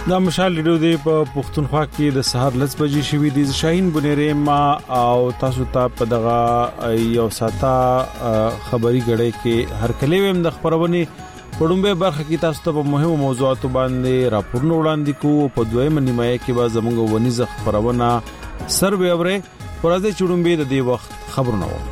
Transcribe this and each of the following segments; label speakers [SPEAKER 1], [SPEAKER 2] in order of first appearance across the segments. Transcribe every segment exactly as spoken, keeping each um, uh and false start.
[SPEAKER 1] دا مشال لیدو دی په پښتونخوا کې د سحر لس بجې شوې دي شاهین بنيره ما او تاسو ته په دغه یو ساته خبري غړې کې هر کله ويم د خبرونه پړومبه برخه کې تاسو ته په مهمو موضوعاتو باندې راپورونه وړاندې کوو په دویمه نیمایه کې به زموږ ونیزه خبرونه سروي اوره پرځه چړومبه د دې وخت خبرونه و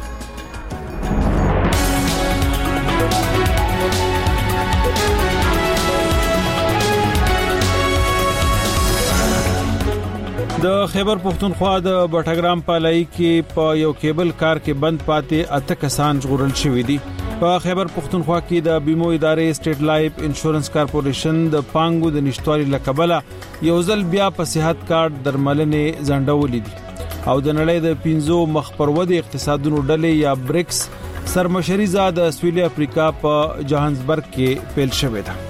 [SPEAKER 1] د خیبر پختونخوا د بټګرام پالای کې په یو کیبل کار کې بند پاتې اته کسان ژغورل شوې دي په خیبر پختونخوا کې د بیمو ادارې سټیټ لایف انشورنس کارپوریشن د پانګو د نشټوالي لکبله یو ځل بیا په صحت کارت درملنې ځنډولې دي او د نړۍ د پنځو مخپرود اقتصادونو ډلې یا بریکس سرمشري زاد سویلي افریقا په جوهانسبرګ کې پیل شوې ده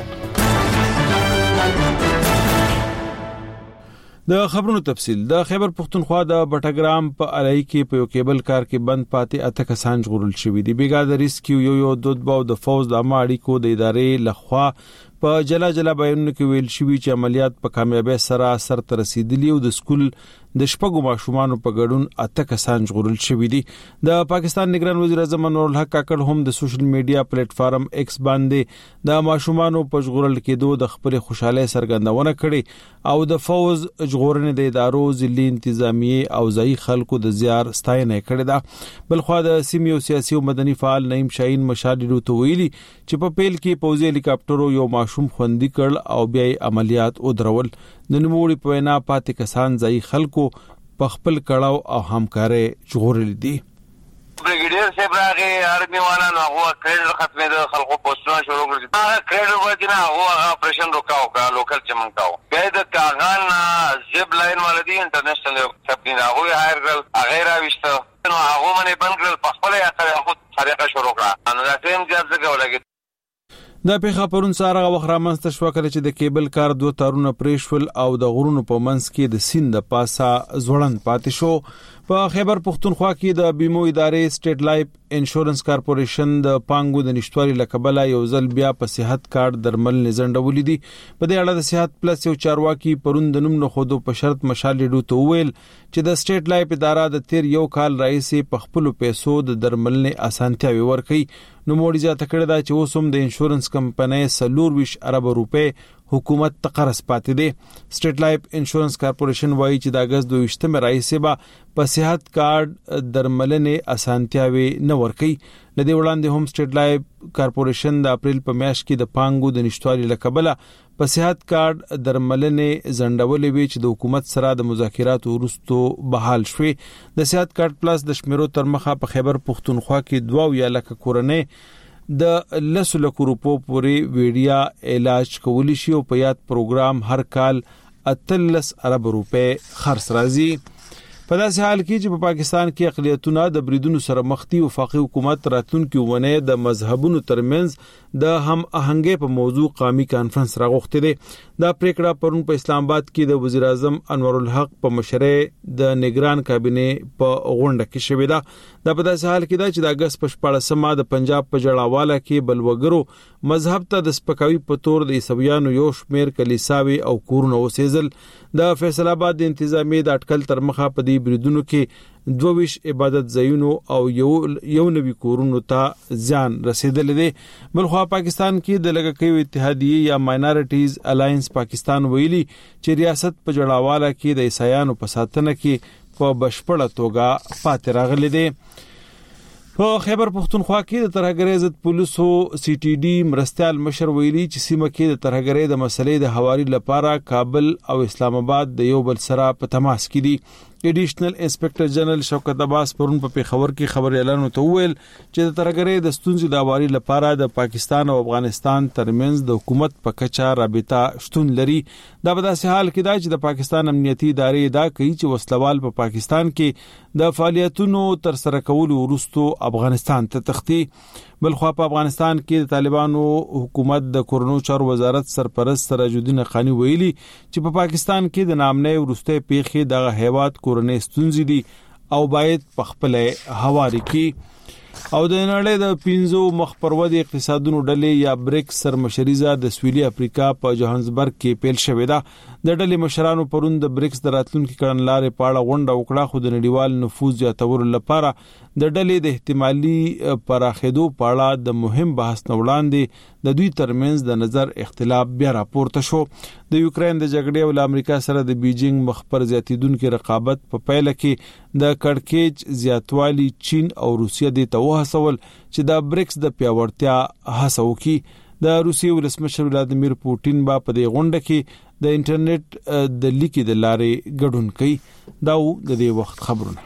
[SPEAKER 1] د خبرونو تفصيل د خیبر پختونخوا د بټګرام په علای کې په یو کیبل کار کې بند پاتې اته کسان ژغورل شوې دي بیګا د ریسکیو یو یو دودباو د فوز د اماړي کو د ادارې لخوا په جلا جلا بیانونه کې ویل شوی چې عملیات په کامیابی سره سر ته رسیدلی او د سکول د شپږو ماشومان په ګډون اته کسان ژغورل شوې دي د پاکستان نگران وزیر اعظم انور الحق کاکړ هم د سوشل میډیا پلیټ فارم ایکس باندې د ماشومان په ژغورل کېدو د خپل خوشاله سرګندونه کړي او د فوز ژغورنې د ادارو ځلې انتظامیه او ځای خلکو د زیار ستاینه کړې ده بلخو د سیمه سیاسي او مدني فعال نعیم شاهین مشاهده تو ویلي چې په پیل کې پوزي هلیکاپټرو یو ماشوم خوندي کړ او بیا عملیات او درول د نموړي په وینا پاتې کسان ځای خلکو په خپل کړهو او همکاري ژغورل دي
[SPEAKER 2] بریګیډیر صاحب راغی آرمي والا نو هغه کریډ ختمه د خلکو پوسټونه شروع کړل هغه کریډ ورته نه هغه اپریشن روکاو کا لوکل چمن کاو بیا د کاغان زب لاین ولدي انټرنیشنل سبدین هغه هایر کړل هغه راوښته نو هغه باندې بند کړل په خپل یا خود طریقه شروع کړه نو دا ټیم ځاب څنګه ولګي
[SPEAKER 1] د پیښه پرون ساره وخت رامنځته شو کله چې د کیبل کار دوه تارونه پریشول او د غرونو په منځ کې د سیند د پاسه ځوړند پاتې شو په خیبر پختونخوا کې د بیمو ادارې سټیټ لایف انشورنس کارپوریشن د پانګو د نشټوالي لکبله یو ځل بیا په صحت کارت درمل نزنډولې دي په دې اړه د صحت پلس یو چارواکي پرون د نوم نه خودو په شرط مشال لیدو ته ویل چې د سټیټ لایف اداره د تیر یو کال رئیس په خپل پیسو د درملنې اسانتیاوي ورکړي نو موړي ځا تکړه دا چې اوسم د انشورنس کمپنۍ سلور ویش ارب روپے حکومت تقرض پاتې دي سټیټ لایف انشورنس کارپوریشن وایي چې د اگست دوه ویشتمه رئیسه به په صحت کارت درملنې اسانتیاوي نه ورکړي لدی وړاندې هم سټیټ لایف کارپوریشن د اپریل په میاشت کې د پانګو د نشټوالي لکبله په صحت کارت درملنې زنډولې وی چې د حکومت سره د مذاکراتو وروسته بحال شوه د صحت کارت پلس د شمیرو تر مخه په خیبر پختونخوا کې دوه یا لک کورنۍ د لسو لک روپو پورې ویډیا علاج کولی شي او په یاد پروګرام هر کال اتلس ارب روپے خرڅ راځي په داسې حال کې چې په پاکستان کې اقلیتونه د بریدونو سره مخ دي وفاقي حکومت راتلونکي ونه د مذهبونو ترمنځ د هم آهنګي په موضوع قومي کانفرنس راغوښته دي دا پریکړه پرون په اسلام آباد کې د وزیر اعظم انور الحق په مشرۍ د نگران کابینه په غونډه کې شوې ده د په داسې حال کې دا چې د اگست په شپږمه د پنجاب په جړاواله کې بلوګرو مذهب ته د سپکاوي په تور د عیسویانو یو شمیر کلیساوي او کورونه وسېزل د فیصل آباد د انتظامی د اټکل تر مخه په دې بریدونو کې دوه ویش عبادت ځایونو او یو یو نوي کورونو ته ځان رسیدل دي بلخو پاکستان کې د لګکیو اتحادیه یا ماینورټیز الاینس پاکستان ویلي چې ریاست په جړاواله کې د عیسایانو په ساتنه کې په بشپړه توګه پاتې راغلي دي په خیبر پختونخوا کې د ترهګرۍ ضد پولیسو سی ټي ډي مرستيال مشر ویلي چې سیمه کې د ترهګرۍ د مسلې د حوالي لپاره کابل او اسلام آباد د یو بل سره په تماس کې دي ایډیشنل انسپکټر جنرال شوکت عباس پرون په پیښور کې خبر اعلان وکړ چې د ترهګرۍ د ستونزې د حوالي لپاره د پاکستان او افغانستان ترمنځ د حکومت په کچا رابطه شتون لري دا په داسې حال کې دا چې د پاکستان امنیتي ادارې دا کوي چې وسلوال په پاکستان کې د فعالیتونو تر سره کولو وروسته افغانستان ته تختی بلخو په افغانستان کې د طالبانو حکومت د کورونو چارو وزارت سرپرست سراج الدین خانی ویلي چې په پاکستان کې د نامنې ورسته پیښې د هیواد کورنۍ ستونزې دي او باید په خپل هواري کې او د نړۍ د پنځو مخپرودي اقتصادونو ډلې یا بریکس سرمشریزه د سویلي افریقا په جوهانسبرګ کې پیل شوې ده. د ډلې مشرانو پرون د بریکس د راتلونکو کړنلارې په اړه غونډه وکړه، خو د نړیوال نفوذ زیاتولو لپاره د ډلې د احتمالي پراخېدو په اړه د مهم بحث نه وړاندې د دوی ترمنځ د نظر اختلاف بیا راپورته شو. د یوکرين د جګړې او امریکا سره د بیجینګ مخبر زیاتیدونکو رقابت په پیله کې د کړکېچ زیاتوالی چین او روسیه د توهسول چې د بریکس د پیاوړتیا هڅه وکړي. د روسیې ولسمشر ولادیمیر پوتین با په دې غونډه کې د انټرنیټ د لیکي د لارې ګډون کوي. دا د دې وخت خبرونه.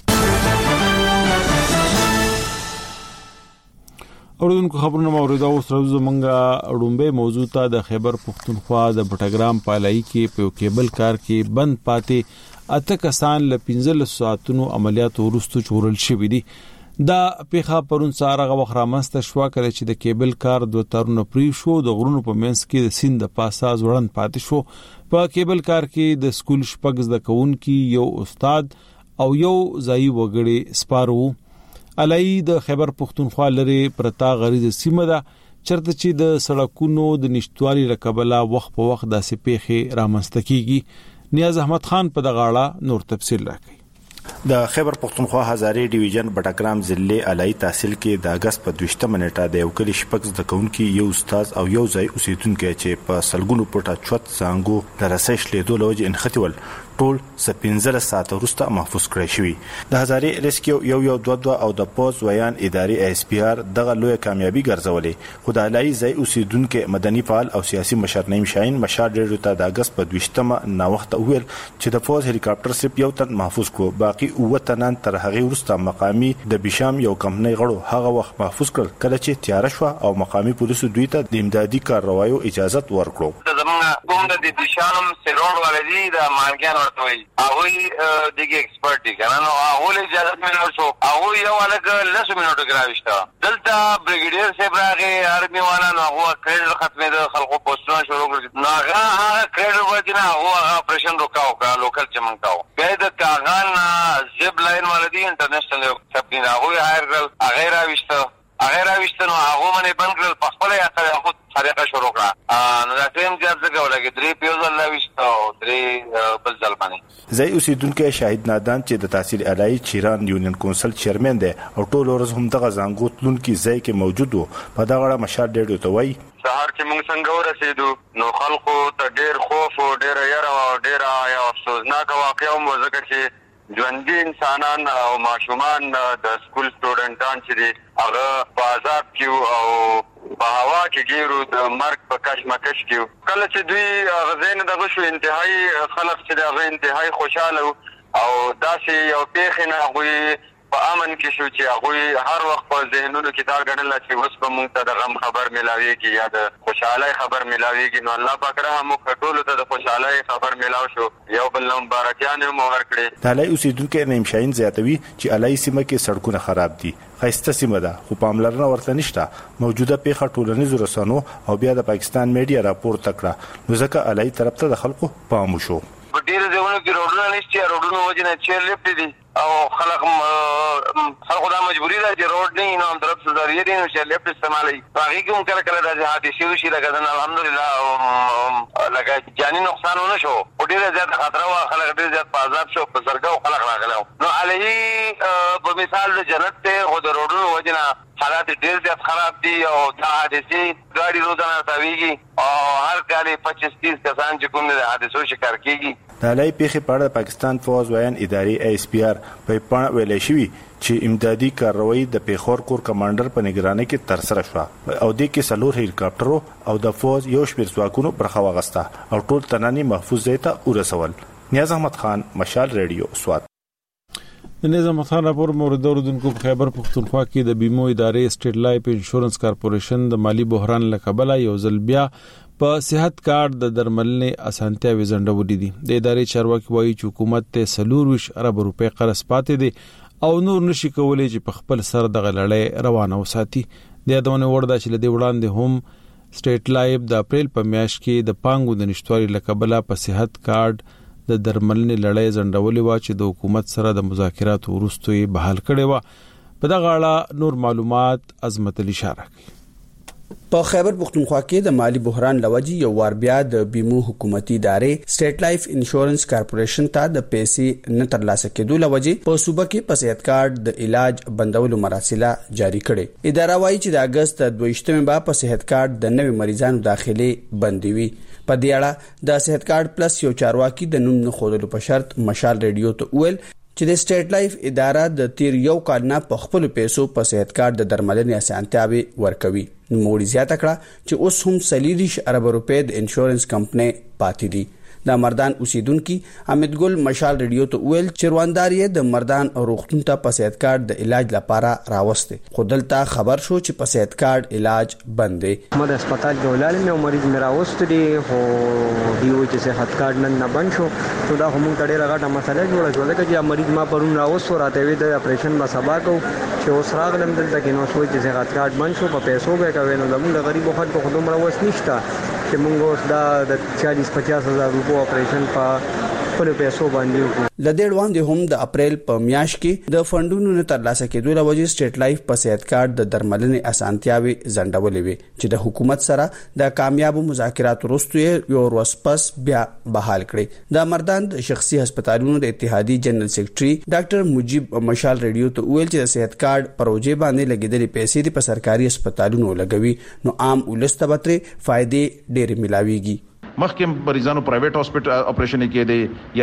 [SPEAKER 1] اوردونکو خبرونه موریدا اوس راځو زمونږه اړومبه موضوع ته د خیبر پختونخوا د بټګرام پالای کې په کیبل کار کې بند پاتې اته کسان ل پنځه ساعتونو عملیات ورستو چورل شوې دي. دا پیخه پرون سارغه وخرامسته شو کله چې د کیبل کار دوه تارونه پری شو د غرونو په منځ کې د سیند د پاسه ځوړن پاتې شو. په کیبل کار کې د سکول شپږ د کون کې یو استاد او یو ځای وګړي سپارو. علای د خیبر پختونخوا لري پرتا غریز سیمه ده چرته چې د سړکونو د نشټوالي لکبلا وخت په وخت داسې پیخي رامنځته کیږي. نیاز احمد خان په دغاړه نور تفصیل راکړي.
[SPEAKER 3] د خیبر پختونخوا هزاري ډیویژن بټګرام ضلع علای تحصیل کې د اگست په دوشتمه نیټه د یو کلی شپږ د کونکي یو استاد او یو ځای اوسیدونکو چې په سلګونو پټه چوت څنګه د رسېش لیدو لوجه انختیول ټول سپینځل ساعت وروسته محفوظ کړی شوی. د هزاري ریسکیو یو یو دوه دوه او د پوز ویان اداري اس پی آر دغه لوی کامیابی ګرځولې. خدای علای ځای اوسیدونکو مدني فعال او سیاسي مشر نیم شاهین مشار ډیرو ته د اگست په دوشتمه نا وخت ویل چې د پوز هلیکاپټر سپ یو تن محفوظ کو، باقي اوه تنان تر هغه وروسته مقامی د بشام یو کمپنۍ غړو هغه وخت محفوظ کړ کله چې تیار شو او مقامی پولیسو دوی ته د امدادي کاروایو اجازه ورکړه.
[SPEAKER 2] زمونږ کوم د بشام سرور ولدي د مالګان ورته وي هغه دغه ایکسپرت دي کنه نو هغه اجازه مې شو هغه یو الګ لس منټو ګراوښته دلته بریګیډیر صاحب راغی آرمي والا نو هغه کریډ ختمه د خلکو پوسټونه شروع کړل نو هغه کریډ ورته هغه اپریشن روکاو کا لوکل چمنکاو به د کاغان زب لاین ولدي انټرنیشنل سبډین هغه هایر کړل هغه راوښته هغه راوښته نو هغه باندې بند کړل په خپل یا خپل طریقه شروع کړه نو دا ټیم چې څنګه ولګي درې پیوزل راوښته او درې بل ځل باندې
[SPEAKER 3] زئی اوسیدونکو شاهد نادان چې د تحصیل علای چیران یونین کونسل چیرمن دی او ټول ورځ هم دغه زنګوت لونکي ځای کې موجود وو. په دا غړه مشار ډېر ته وای
[SPEAKER 2] سهار کې موږ څنګه ورسېدو نو خلکو ته ډېر خوف او ډېر یاره او ډېر یا افسوسناک واقعا مو ځکه چې ژوندي انسانان او ماشومان د سکول سټوډنټان چې دي هغه په عذاب کې او په هوا کې ګیرو د مرګ په کشمکش کې کله چې دوی غزين دغه شو انتهایی خلک چې دغه انتهایی خوشاله او داسې یو پیښه غوي په امن کې شو چې هغه هر وخت په ذهنونو کې دا غړل چې اوس په موږ ته د غم خبر ملاويږي یا د خوشاله خبر ملاويږي نو الله پاک رحم وکړو ته د خوشاله خبر ملاو شو یو بل مبارکانه مو ورکړي.
[SPEAKER 3] د علای اوسیدونکو نیم شاهین زیاتوي چې علای سیمه کې سړکونه خراب دي، خاصه سیمه ده خو پاملرنه ورته نشته. موجوده پیښه ټولنیزو رسنیو او بیا د پاکستان میډیا راپور تکړه نو ځکه علای طرف ته د خلکو پام وشو.
[SPEAKER 2] په ډیرو ځایونو کې روډونه نشته، روډونو وجنه چې لپټ دي او خلک خلکو دا مجبوری ده چې روډ نه نو هم طرف ذریعہ دي نو چې لپټ استعمالي باقي کوم کله کله د حادثې وشي لکه دا الحمدلله لکه جاني نقصان ونه شو او ډیره زیات خطر او خلک ډیره زیات په عذاب شو په سرګو خلک راغلو نو علي په مثال د جنت ته خو د روډونو وجنه حالات ډیر زیات خراب دي او دا حادثې ګاډي روزانه تاویږي او هر کال پچیس تیس کسان چې کوم د حادثو شکار کیږي.
[SPEAKER 3] د علای پیښې په اړه پاکستان فوز ویان اداري ایس پی آر په پاڼه ویلې شوی چې امدادي کاروایی د پیښور کور کمانډر په نگرانۍ کې تر سره شو او د کې سلور هلیکاپټرو او د فوز یو شمېر ځواکونو برخه واغسته او ټول تناني محفوظ ځای ته ورسول. نیاز احمد خان مشال ریډیو سوات.
[SPEAKER 1] د نظام خان راپور مورد اوردونکو په خیبر پختونخوا کې د بیمو ادارې سټیټ لایف انشورنس کارپوریشن د مالی بحران لکبله یو ځل بیا په صحت کارت د درملنې اسانتیا وزندولې دي. د ادارې چارواکي وایي چې حکومت ته سلور ویش ارب روپے قرض پاتې دي او نور نشي کولای چې په خپل سر د غلړې روانه وساتي. د یادونه ورده چې لدی وړاندې هم سټیټ لایف د اپریل په میاشت کې د پانګو د نشټوالي لکبله په صحت کارت د درملنې لړۍ زندولې و چې د حکومت سره د مذاکراتو وروسته بحال کړي و. په دغه اړه نور معلومات عظمت علي اشاره کوي.
[SPEAKER 4] په خیبر پختونخوا کې د مالی بحران لوجي یو وار بیا د بیمو حکومتي ادارې سټیټ لایف انشورنس کارپوریشن ته د پیسې نه ترلاسه کېدو لوجي په صوبه کې په صحت کارت د علاج بندولو مراسله جاری کړي. اداره وايي چې د اگست دویشتمه با په صحت کارت د نوي مریضانو داخلي بندوي. په دې اړه د صحت کارت پلس یو چارواکي د نوم نه خودلو په شرط مشال ریډیو ته ویل چې د سټیټ لایف اداره د تیر یو کال نه په خپل پیسو په صحت کارت د درملنې اسانتیاوي ورکوي. نو موړي زیاته کړه چې اوس هم سلیریش ارب روپے د انشورنس کمپنی پاتې دي. د مردان اوسیدونکو حمید ګل مشال ریډیو ته ویل چې روانداري د مردان روغتون ته په صحت کارت د علاج لپاره راوسته. خودلته خبر شو چې په صحت کارت علاج بند دی.
[SPEAKER 5] مده هسپتال کې ولال مې مریض مې راوست دي خو دیو چې صحت کارت نن نه بند شو نو دا هم ډېر غټه مسله جوړه شو لکه چې مریض ما پرون راوست راته وی د اپریشن ما سبا کو چې اوس راغلم دلته کې نو سوچ چې صحت کارت بند شو په پیسو به کوي نو زموږ غریب خلکو خودم راوست نشته چې موږ اوس دا د چالیس پچاس هزار روپو اپریشن په خپل پیسو باندې وکړو.
[SPEAKER 4] لدې وړاندې هم د اپریل په میاشت کې د فندونو نه ترلاسه کېدو لوجه سټیټ لایف په صحت کارت د درملنې اسانتیاوي ځنډولې وي چې د حکومت سره د کامیابو مذاکراتو وروسته یو ورځ پس بیا بحال کړي. د مردان د شخصي هسپتالونو د اتحادیې جنرال سیکریټري ډاکټر مجيب مشال ریډیو ته ویل چې د صحت کارت پروژې باندې لګیدلې پیسې په سرکاري هسپتالونو لګوي نو عام ولست بتري فائدې ډېر ملاويږي.
[SPEAKER 6] مخکې مریضانو پرایویټ هاسپټل اپریشن کې دي یا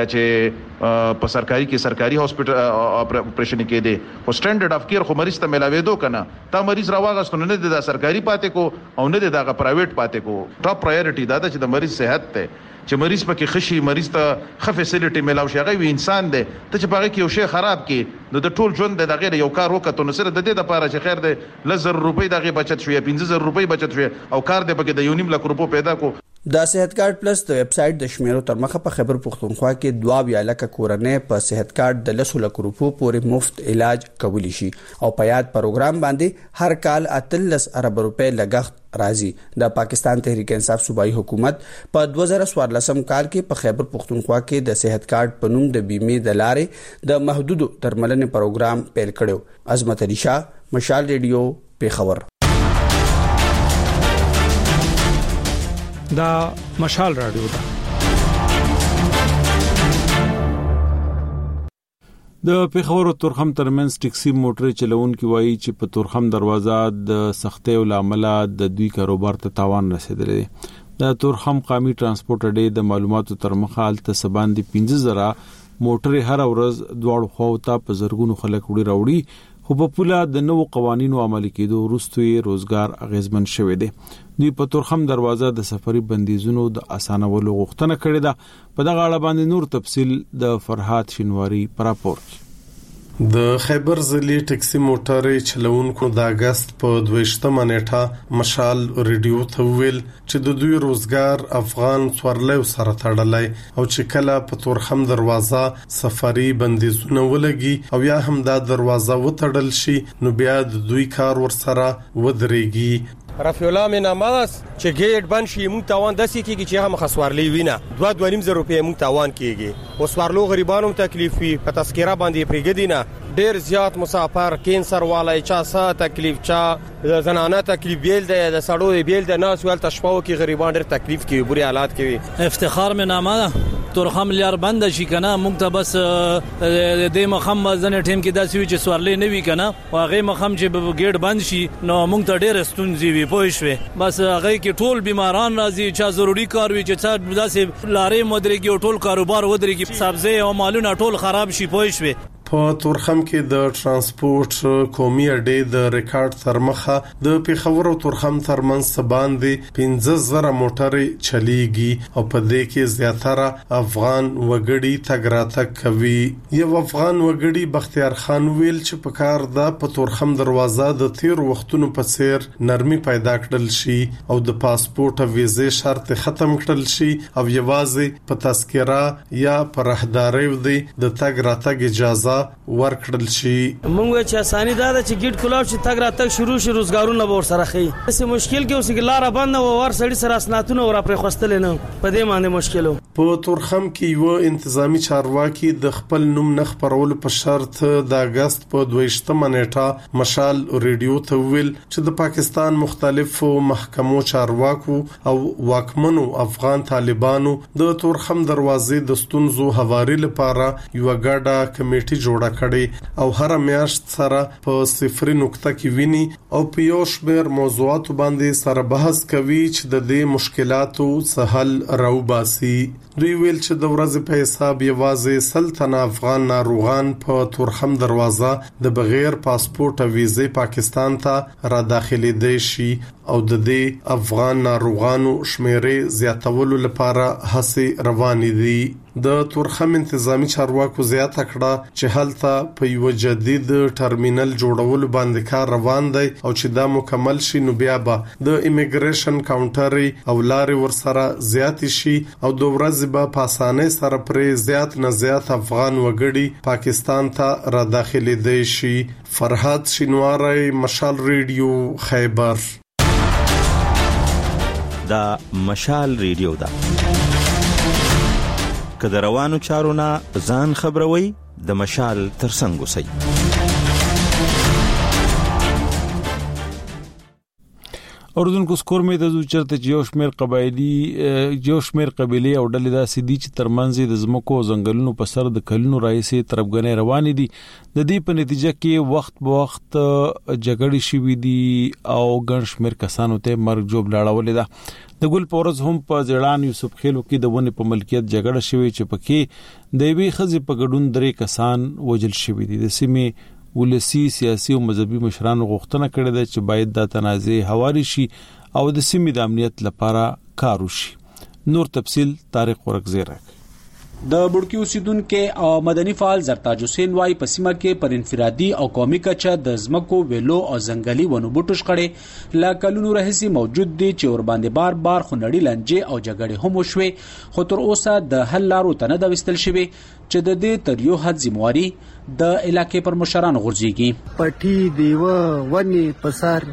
[SPEAKER 6] چې په سرکاري کې سرکاري هاسپټل اپریشن کې دي او سټانډرډ اف کیر خو مریض ته ملاوي دو کنه تا مریض راوغستونه نه د سرکاري پاتې کو او نه د پرایویټ پاتې کو. ټاپ پرایورټي دا ده چې د مریض صحت ته چې مریض پکې خشي مریض ته خف فیسیلیټي ملاوي شي هغه انسان دی ته چې پاره کې یو شی خراب کی نو د ټول ژوند د غیر یو کار وکړو نو سره د دې لپاره چې خیر دی لزر روپۍ دغه بچت شوی پنځه زره روپۍ بچت شوی او کار دی پکې د یو نیم لک روپو پیدا کو.
[SPEAKER 4] د صحت کارت پلس د ویب سټ د شمیرو تر مخه په خیبر پختونخوا کې دوا بیا لکه کورنۍ په صحت کارت د لسو لک روپو پورې مفت علاج کولی شي او په یاد پروګرام باندې هر کال اتلس ارب روپے لګښت راځي. د پاکستان تحریک انصاف صوبایي حکومت په دوه زره څوارلسم کال کې په خیبر پختونخوا کې د صحت کارت په نوم د بیمې د لارې د محدودو درملنې پروګرام پیل کړو. عظمت علي شاه مشال ریډیو پیښور.
[SPEAKER 7] دا مشال رادیو ده.
[SPEAKER 1] د پیښور او تورخم ترمنځ ټیکسي موټر چلوونکي وایي چې په تورخم دروازه د سختۍ او لامل د دوی کاروبار ته تاوان رسیدلی. د تورخم قومي ترانسپورت اډې د معلوماتو تر مخه الته سباندي پنځه زره موټر هر ورځ دواړو خواو ته په زرګونو خلک وړي راوړي خو په پوله د نوو قوانینو عملي کېدو وروسته روزګار اغیزمن شوی دی. دوی په تورخم دروازه د سفري بندیزونو د اسانولو غوښتنه کړې ده. په دغه اړه باندې نور تفصیل د فرحات شینواری پر راپور کې.
[SPEAKER 8] د خیبر ضلع ټکسي موټر چلوونکو د اگست په دویشتمه نیټه مشال ریډیو ته ویل چې د دوی روزګار افغان څورلو سره تړلای او چې کله په تورخم دروازه سفري بندیزونه ولګي او یا هم دا دروازه وتړل شي نو بیا د دوی کار ورسره ودرېږي.
[SPEAKER 9] رفیع الله من اماس چې ګیټ بند شي مونږ تاوان داسې کیږي چې هم خسوارلی وینه دوه دوه نیم زره روپۍ مونږ تاوان کیږي او سوارلو غریبانو تکلیف وي په تذکرہ باندې پریګدینه ډیر زیات مسافر کینسر والای چا سا تکلیف چا زنانه تکلیف بیل ده د سړو بیل ده ناس ول تشپاو کې غریبان ډیر تکلیف کوي بری حالات کوي.
[SPEAKER 10] افتخار من امانه تورخم لیار بند شي کنه مونږ ته بس د مخم ځنه ټیم کې داسې وي چې سوارلې نه وي کنه او هغه مخم چې ګیټ بند شي نو مونږ ته ډیر ستونزې وي پوه شوي بس هغه کې ټول بیماران راځي چا ضروری کار وي چې څا داسې لارې مدرګي او ټول کاروبار ودرېږي سبزی او مالونه ټول خراب شي پوه شوي.
[SPEAKER 8] په تورخم کې د ترانسپورت قومي اډې د ریکارډ تر مخه د پیښور او تورخم ترمنځ سباندې پنځه زره موټرې چلیږي او په دې کې زیاتره افغان وګړي تګ راتګ کوي. یو افغان وګړي بختیار خان ویل چې په کار د په تورخم دروازه د تیر وختونو په څیر نرمي پیدا کړل شي او د پاسپورت او ویزې شرط ختم کړل شي او یوازې په تذکرہ یا په راهداري د تګ راتګ اجازه ته ورکړل شي.
[SPEAKER 11] موږ چې اساني دا چې ګډ کلاو چې تګ را تک شروع شي روزګارونه به ور سره خي. څه مشکل کې اوس کې لار بند او ور سړی سره اسناتونه ور پرې خوستل نه په دې باندې مشکلو.
[SPEAKER 8] په تورخم کې یو انتظامی چارواکي د خپل نوم نه خبرولو په شرط د اگست په دویشتمه نیټه مشال ریډیو ته ویل چې د پاکستان مختلفو محکمو چارواکو او واکمنو افغان طالبانو د تورخم دروازې د ستونزو هواري لپاره یو غاډه کمیټي جوړه کړې او هر میاشت سره په صفري نقطه کې ویني او په یو شمېر موضوعاتو باندې سره بحث کوي چې د دې مشکلاتو سهل راوباسي. دوی ویل چې د ورځې په حساب یوازې سلطنه افغان ناروغان په تورخم دروازه د بغیر پاسپورت او ویزې پاکستان ته را داخلي شي او د دې افغان ناروغانو شمیرې زیاتولو لپاره هڅې روانې دي. د تورخم انتظامی چارواکو زیاته کړه چې هلته په یو جدید ټرمینل جوړولو باندې کار روان دی او چې دا مکمل شي نو بیا به د ایمیګریشن کاونټر او لارې ورسره زیات شي او د ورځې به په اسانۍ سره پرې زیات نه زیات افغان وګړي پاکستان ته را داخلي دی شي. فرحات شینواری، مشال ریډیو، خیبر.
[SPEAKER 12] دا مشال ریډیو دا که د روانو چارو نه ځان خبروي د مشال ترڅنګ اوسئ.
[SPEAKER 1] اردن کو سکور مې د چرته یو شمیر قبایلی یو شمیر قبيله او ډلې داسې دي چې ترمنځ د زمکو زنګلونو په سر د کلونو راځي طرفګنې روانې دي. د دې په نتیجه کې وخت په وخت جګړې شوې دي او ګڼ شمیر کسانو ته مرګ جوړ لاړولې ده. د ګل پورز هم په ځړان یوسف خیلو کې د ونه په ملکیت جګړه شوې چې پکې د وی خزي په ګډون درې کسان وجل شوې دي. د سیمې ولسی سیاسي او مذهبي مشرانو غوښتنه کړې ده چې باید د تنازع هواري شي او د سیمې د امنیت لپاره کار وشي. نور تفصيل طارق ورکزی راک.
[SPEAKER 13] د بډکی اوسیدونکو او مدني فعال زرتاج حسین وايي په سیمه کې پر انفرادي او قومي کچه د زمکو ویلو او ځنګلي ونو بوټو شخړې لا کلونو راهسي موجود دي چې ور باندې بار بار خنډړي لنجې او جګړې هم وشوي خو تر اوسه د حل لارو ته نه د وستل شوی چې د دې تر یو حد ذمہواری د علاقې پر مشران غورځيږي.
[SPEAKER 14] پټي دیوه ونی پسار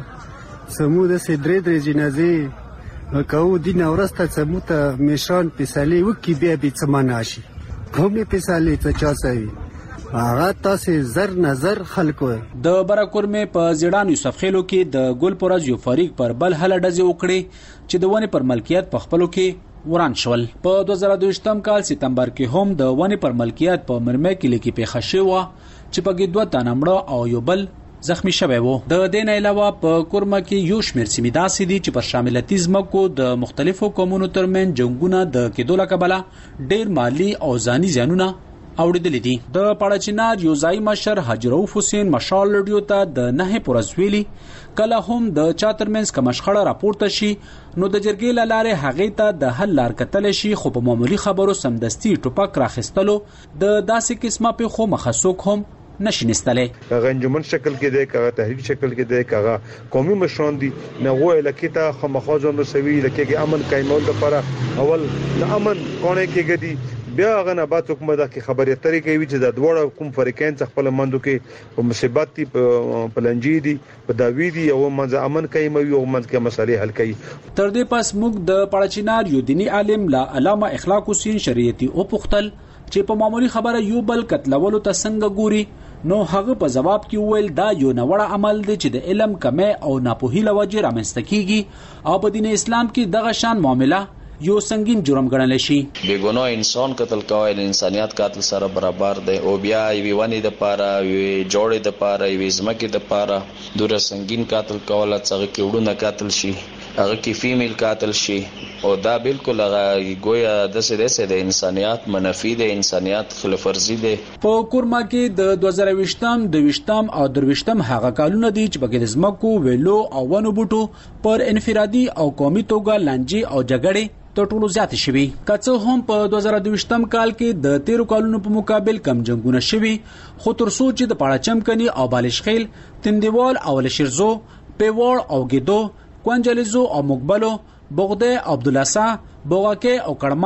[SPEAKER 14] سمود سدرې درې جنازې وکاو دین اورسته سموته مشان پسالي وکي بیا به سماناشي کومه پسالي ته چا سوي هغه تاسو زر نظر خلکو.
[SPEAKER 13] د براکورمه په زیړان یوسف خیلو کې د ګل پورز یو فریق پر بل هله ډزې وکړي چې د ونی پر ملکیت په خپلو کې وران شول. په دوه زره دوه کال سپتمبر کې هم د ونی پر ملکیت په مرمه کې لیکي په خښه و چې په کې دوه تنه مړه او یو بل زخمی شوی وو. د دین علاوه په کورما کې یو شمیر سیمې داسې دي چې پر شاملتي زمکو د مختلفو قومونو ترمن جنگونه د کېدو لکبله ډیر مالی او ځاني زیانونه اوریدل دي. د پاړچینار یو ځای مشر حجروف حسین مشال ریډیو ته د نه پرزویلی کله هم د چاترمنس کا مشخړه راپورته شي نو د جرګې لاله هغه ته د حل لار کتل شي خو په معمولی خبرو سمدستي ټوپک راخستلو د داسې قسمه په خو مخسوک هم نشینستلې.
[SPEAKER 15] کغه انجمن شکل کې دی کغه تحریک شکل کې دی کغه قومي مشران دي نه وو الکه ته خمخوځو نو سوي لکه کې امن قائمول لپاره اول د امن کونه کې غدي بیا غنه با حکومت کې خبرې ترې کوي چې د دوړه کوم فریقین څخه خپل مندو کې په مصیبت دي په لنجې دي په داوی دي او منځ امن قائموي او منځ کې مسالې حل کوي.
[SPEAKER 13] تر دې پس موږ د پاړچینار یو دینی عالم لا علامه اخلاق حسین شریعتي او پختل چې په معمولی خبره یو بل قتلولو ته څنګه ګوري نو هغه په جواب کې ویل دا یو نوړه عمل دی چې د علم کمه او ناپوهی لوجه رامنځته کیږي او په دین اسلام کې دغه شان معامله یو سنگین جرم ګڼل شي.
[SPEAKER 16] بیګونو انسان قتل کول انسانيت قاتل سره برابر دی او بیا وی ونی د پاره وی جوړې د پاره وی زمکه د پاره دوره سنگین قاتل کول څنګه کې وډونه قاتل شي هغه کې فیمیل قاتل شي او دا بالکل هغه گویا د سره د انسانيت منفي د انسانيت خلاف ورزي دی.
[SPEAKER 13] په کورما کې د دوه زره وشتم د وشتم او دروشتم هغه کالونه دي چې په کې زمکو ویلو او ونو بوټو پر انفرادي او قومي توګه لنجې او جګړې تر ټولو زیات شوي. کڅو هم په دوه زره دوه کال کې د تیرو کالونو په مقابل کم جنگونه شوي خو تر څو چې د پاړچم کني او بالشخیل تندیوال او لشرزو پیوړ او ګدو کوانجلیزو او مقبلو بغده عبدالله سا بوغاکه او کړمان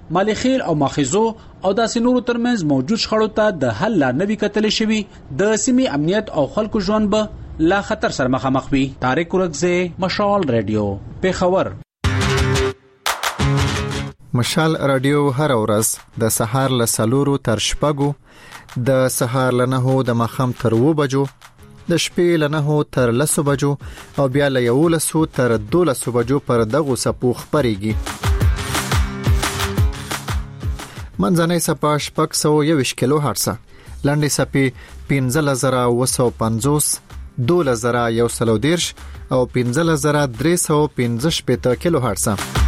[SPEAKER 13] مالخیل او ماخذو او داسې نورو ترمنځ موجود شخړو ته د حل لار نوي کتل شوی د سیمې امنیت او خلکو ژوند به لا خطر سره مخامخ وي. طارق ورکزه، مشال رادیو، پیښور.
[SPEAKER 17] مشال رادیو هر ورځ د سهار له سلورو تر شپږو، د سهار له نهو د ماښام تر اوو بجو، د شپې له نهو تر لسو بجو او بیا له یولسو تر دولسو بجو پر دغو سپو خپرېږي. منځنۍ سپه شپږ سوه یوویشت کیلو هرټزه، لنډې سپې پنځه زره اوه سوه پنځوس، دولس زره یو سل او دېرش او پنځه زره درې سوه پنځه شپېته کیلو هرټزه.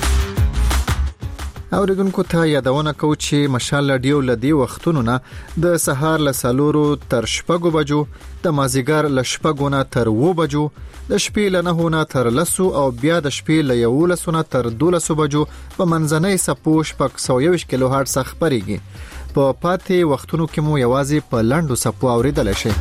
[SPEAKER 17] اوریدونکو ته یادونه کوو چې مشال رادیو لدی وختونو نه د سهار له سلورو تر شپږو بجو، د مازیګر له شپږو نه تر اوو بجو، د شپې له نهو نه تر لسو او بیا د شپې له یولسو نه تر دولسو بجو په منځنۍ سپو شپږ سوه یوویشت کیلو هرټز خپرېږي. په پاتې وختونو کې مو یوازې په لنډو سپو اوریدلی شئ.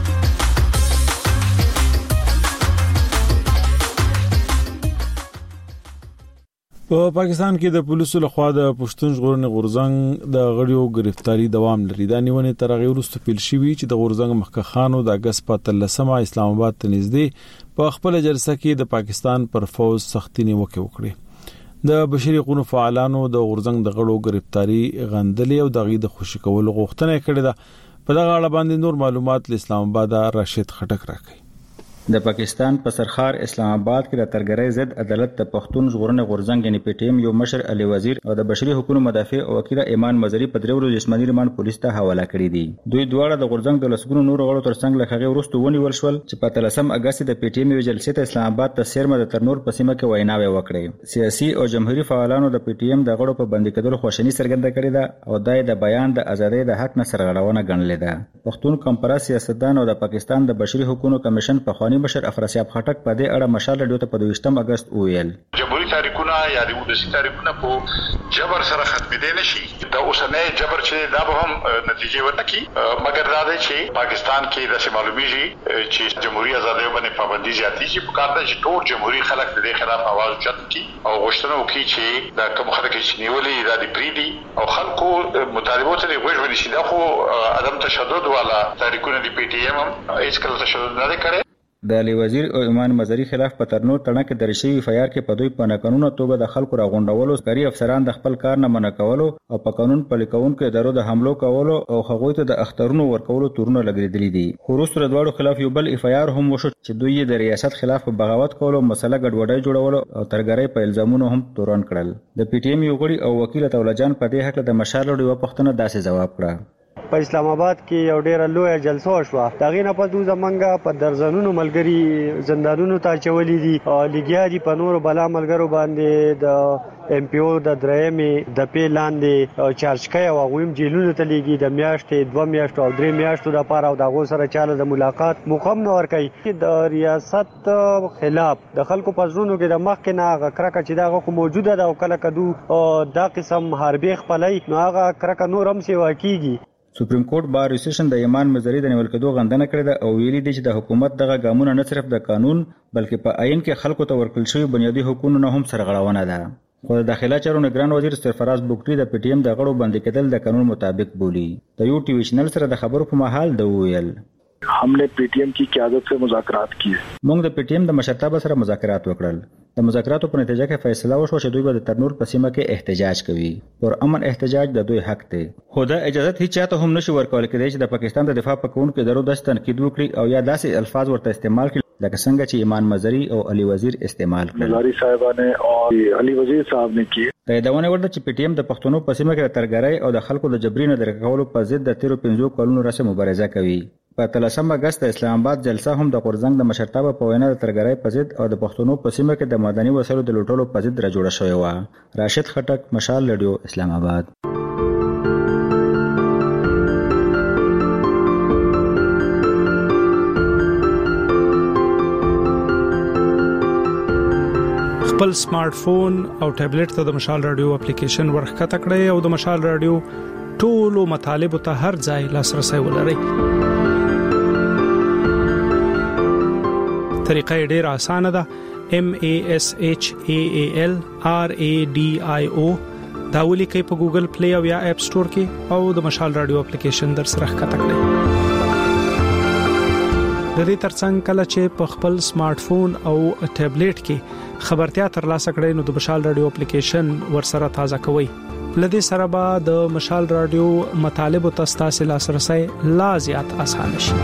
[SPEAKER 1] په پاکستان کې د پولیسو لخوا د پښتون ژغورنې غورځنګ د غړیو گرفتاری دوام لري. دا نیونې تر هغه وروسته پیل شوې چې د غورځنګ مخکښانو د اگست په اتلسمه اسلام آباد ته نږدې په خپل جلسه کې د پاکستان پر فوج سختي نیوکه وکړه. د بشري حقوقو فعالانو د غورځنګ د غړو گرفتاری غندلې او دغه د خوشی کولو غوښتنه کړې ده. په دغه اړه باندې نور معلومات له اسلام آباد راشد خټک راکړي.
[SPEAKER 18] د پاکستان په سرخار اسلام آباد کې د ترګرۍ ضد عدالت د پښتون ژغورنې غورځنګ یعنی پی ټی ایم یو مشر علي وزیر او د بشري حقوقو مدافع او وکیل ایمان مزری په درو ورځې جسماني ریماند پولیس ته حواله کړی دي. دوی دواړه د غورځنګ د لسګونو نور غړو ترڅنګ له هغه وروسته ونیول شول چې په اتلسم اگست د پی ټی ایم یو جلسې ته اسلام آباد ته سیرمه د ترنور په سیمه کې ویناوي وکړې. سیاسي او جمهوریت فعالانو د پی ټی ایم د غړو په بندي کېدلو خوشحالي څرګنده کړې ده او دای د بیان د ازادۍ د حق نه سرغړونه ګڼلې ده. پښتون کمپرس سیاستدان او د پاکستان د بشري حقوقو کمیشن په خواني مشر افراسیاب خټک په دې اړه مشال رادیو ته په دویشتم اگست وویل
[SPEAKER 19] جمهوریت تاریخونه یا د ولسی تاریخونه په جبر سره ختمېدل نشي. دا اوسنۍ جبر چې دا به هم نتیجه ورنکي، مګر دا دی چې پاکستان کې د معلومیږي چې جمهوریت آزادۍ باندې پابندي زیاتی شي. په کار ده چې ټول جمهوریت خلک د دې خلاف आवाज اوچت کړي او غوښتنه وکړي چې دا کوم خلک چې نیولې دا د پریدي او خلکو مطالبه ته وګورئ ونشي. دا خو عدم تشدد والا تاریخونه دی پی ټی ایم هم هیڅ کله تشدد نه کړي.
[SPEAKER 18] د علي وزیر او ایمان مزری خلاف په ترنور تړه کې درشي فایار کې په دوی په ناقانونه توګه د خلکو راغونډولو، عسکري افسران د خپل کار نه منع کولو او په قانون پلي کوونکو ادارو د حملو کولو او هغوی ته د اخترونو ورکولو تورونه لګیدلي دي. خو وروسته د دواړو خلاف یو بل افایار هم وشو چې دوی د ریاست خلاف بغاوت کولو، مسله ګډوډۍ جوړولو او ترګرۍ په الزامونو هم تورن کړل. د پی ټی ایم یو غړي او وکیل تولا جان په دې حق د مشال لوی وپښتنه داسې جواب کړه.
[SPEAKER 20] په اسلام آباد کې یو ډیره لوی جلسه وشوه. دغه نه په دوه زمنګه په درزنونو ملګری زندانونو ته چولې دي او لګیا دي په نورو بلا ملګرو باندې د ایم پی او د درېمې د پی لاندې چارج کوي او غویم جیلونو ته لګي د میاشتې دوه میاشتو او درې میاشتو لپاره او دغه سره چاله د ملاقات مقام نه ورکړي. د ریاست خلاف د خلکو پزرونو کې د مخ کې نه هغه کرکه چې دغه خو موجوده ده او کله کدو دا قسم حربي خپلای نو هغه کرکه نور هم سیوا کیږي.
[SPEAKER 18] سپریم کورټ بار اسوسییشن د ایمان مزری د نیول کېدو غندنه کړې ده او ویلي دي چې د حکومت دغه ګامونه نه صرف د قانون بلکې په آئین کې خلکو ته ورکړل شوی بنیادی حقوقو نه هم سرغړونه ده. خو د داخله چارو نگران وزیر سرفراز بوکټي د پی ټی ایم د غړو باندې کېدل د قانون مطابق بولی. د یو ټي وی چینل سره د خبرو په مهال د ویل
[SPEAKER 21] हमने पीटीएम की क़यादत से मुज़ाकरात किए.
[SPEAKER 18] موږ د پی ټی ایم د مشرتابه سره مذاکرات وکړل. د مذاکراتو په نتیجه کې فیصله وشو چې دوی به د ترنور په سیمه کې احتجاج کوي. پر امن احتجاج د دوی حق دی. خو دا اجازه هیڅ چاته هم نشي ورکول کېدای چې د پاکستان د دفاع کوونکو ادارو د تنقید وکړي او یا داسې الفاظ ورته استعمال کړي لکه څنګه چې ایمان مزری او علي وزیر استعمال کړل.
[SPEAKER 21] مزاری صاحبانه او علي وزیر صاحب نے کی
[SPEAKER 18] دا یادونه ورده چې پی ټی ایم د پښتنو په سیمه کې د ترګرۍ او د خلکو د جبري نه درکولو په ضد د تیرو پنځو کلونو راځي مبارزه کوي. په اتلسم اگست د اسلام آباد جلسه هم د غورځنګ د مشرتابه په وینا د ترګرۍ په ضد او د پښتنو په سیمه کې د مدني وسایلو د لوټولو په ضد را جوړه شوې وه. راشد خټک، مشال رادیو، اسلام آباد.
[SPEAKER 7] خپل سمارټ فون او ټابلیټ ته د مشال رادیو اپلیکیشن ورخکته کړئ او د مشال رادیو ټولو مطالبه ته هر ځای لاسرسي ولرئ. طریقه ډیره اسانه ده. M A S H A A L R A D I O دا ولیکئ په ګوګل پلی او یا اپ سٹور کې او د مشال رادیو اپلیکیشن در سره ښکته کړئ. د دې ترڅنګ کله چې په خپل سمارټ فون او ټابلیټ کې خبرتیا ترلاسه کړئ نو د مشال رادیو اپلیکیشن ورسره تازه کوئ. لدې سره به د مشال رادیو مطالب او تاسو لاسرسي لا زیات آسان شي.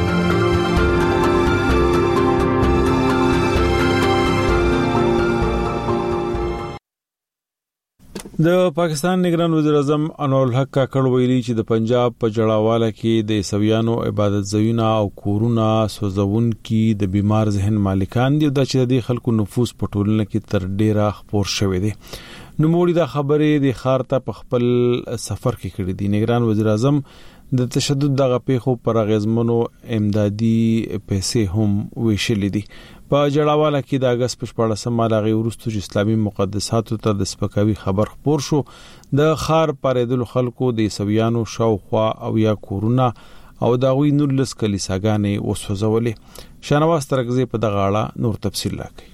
[SPEAKER 1] د پاکستان نگران وزیر اعظم انور الحق کاکړ ویلي چې د پنجاب په جړاواله کې د عیسویانو عبادت ځایونه او کورونه سوځون کې د بیمار ذهن مالکان دي د چې د خلکو نفوس په ټولنه کې تر ډیره خپور شوی دی. نو موږ د خبرې د خارته په خپل سفر کې کړې دي. نگران وزیر اعظم د تشدد دغه پیښو پر غزمنو امدادي پیسې هم ویشلې دي. په جړاواله کې د اگست په شپږمه مالغه ورستو اسلامي مقدساتو ته د سپکاوي خبر خبر شو. د خار پرېدل خلکو د عیسویانو شاوخوا او یا کورونه او داوی نورلس کلیساګانې وسوځولې. شانواز ترغزي په دغه اړه نور تفصیل راکړي.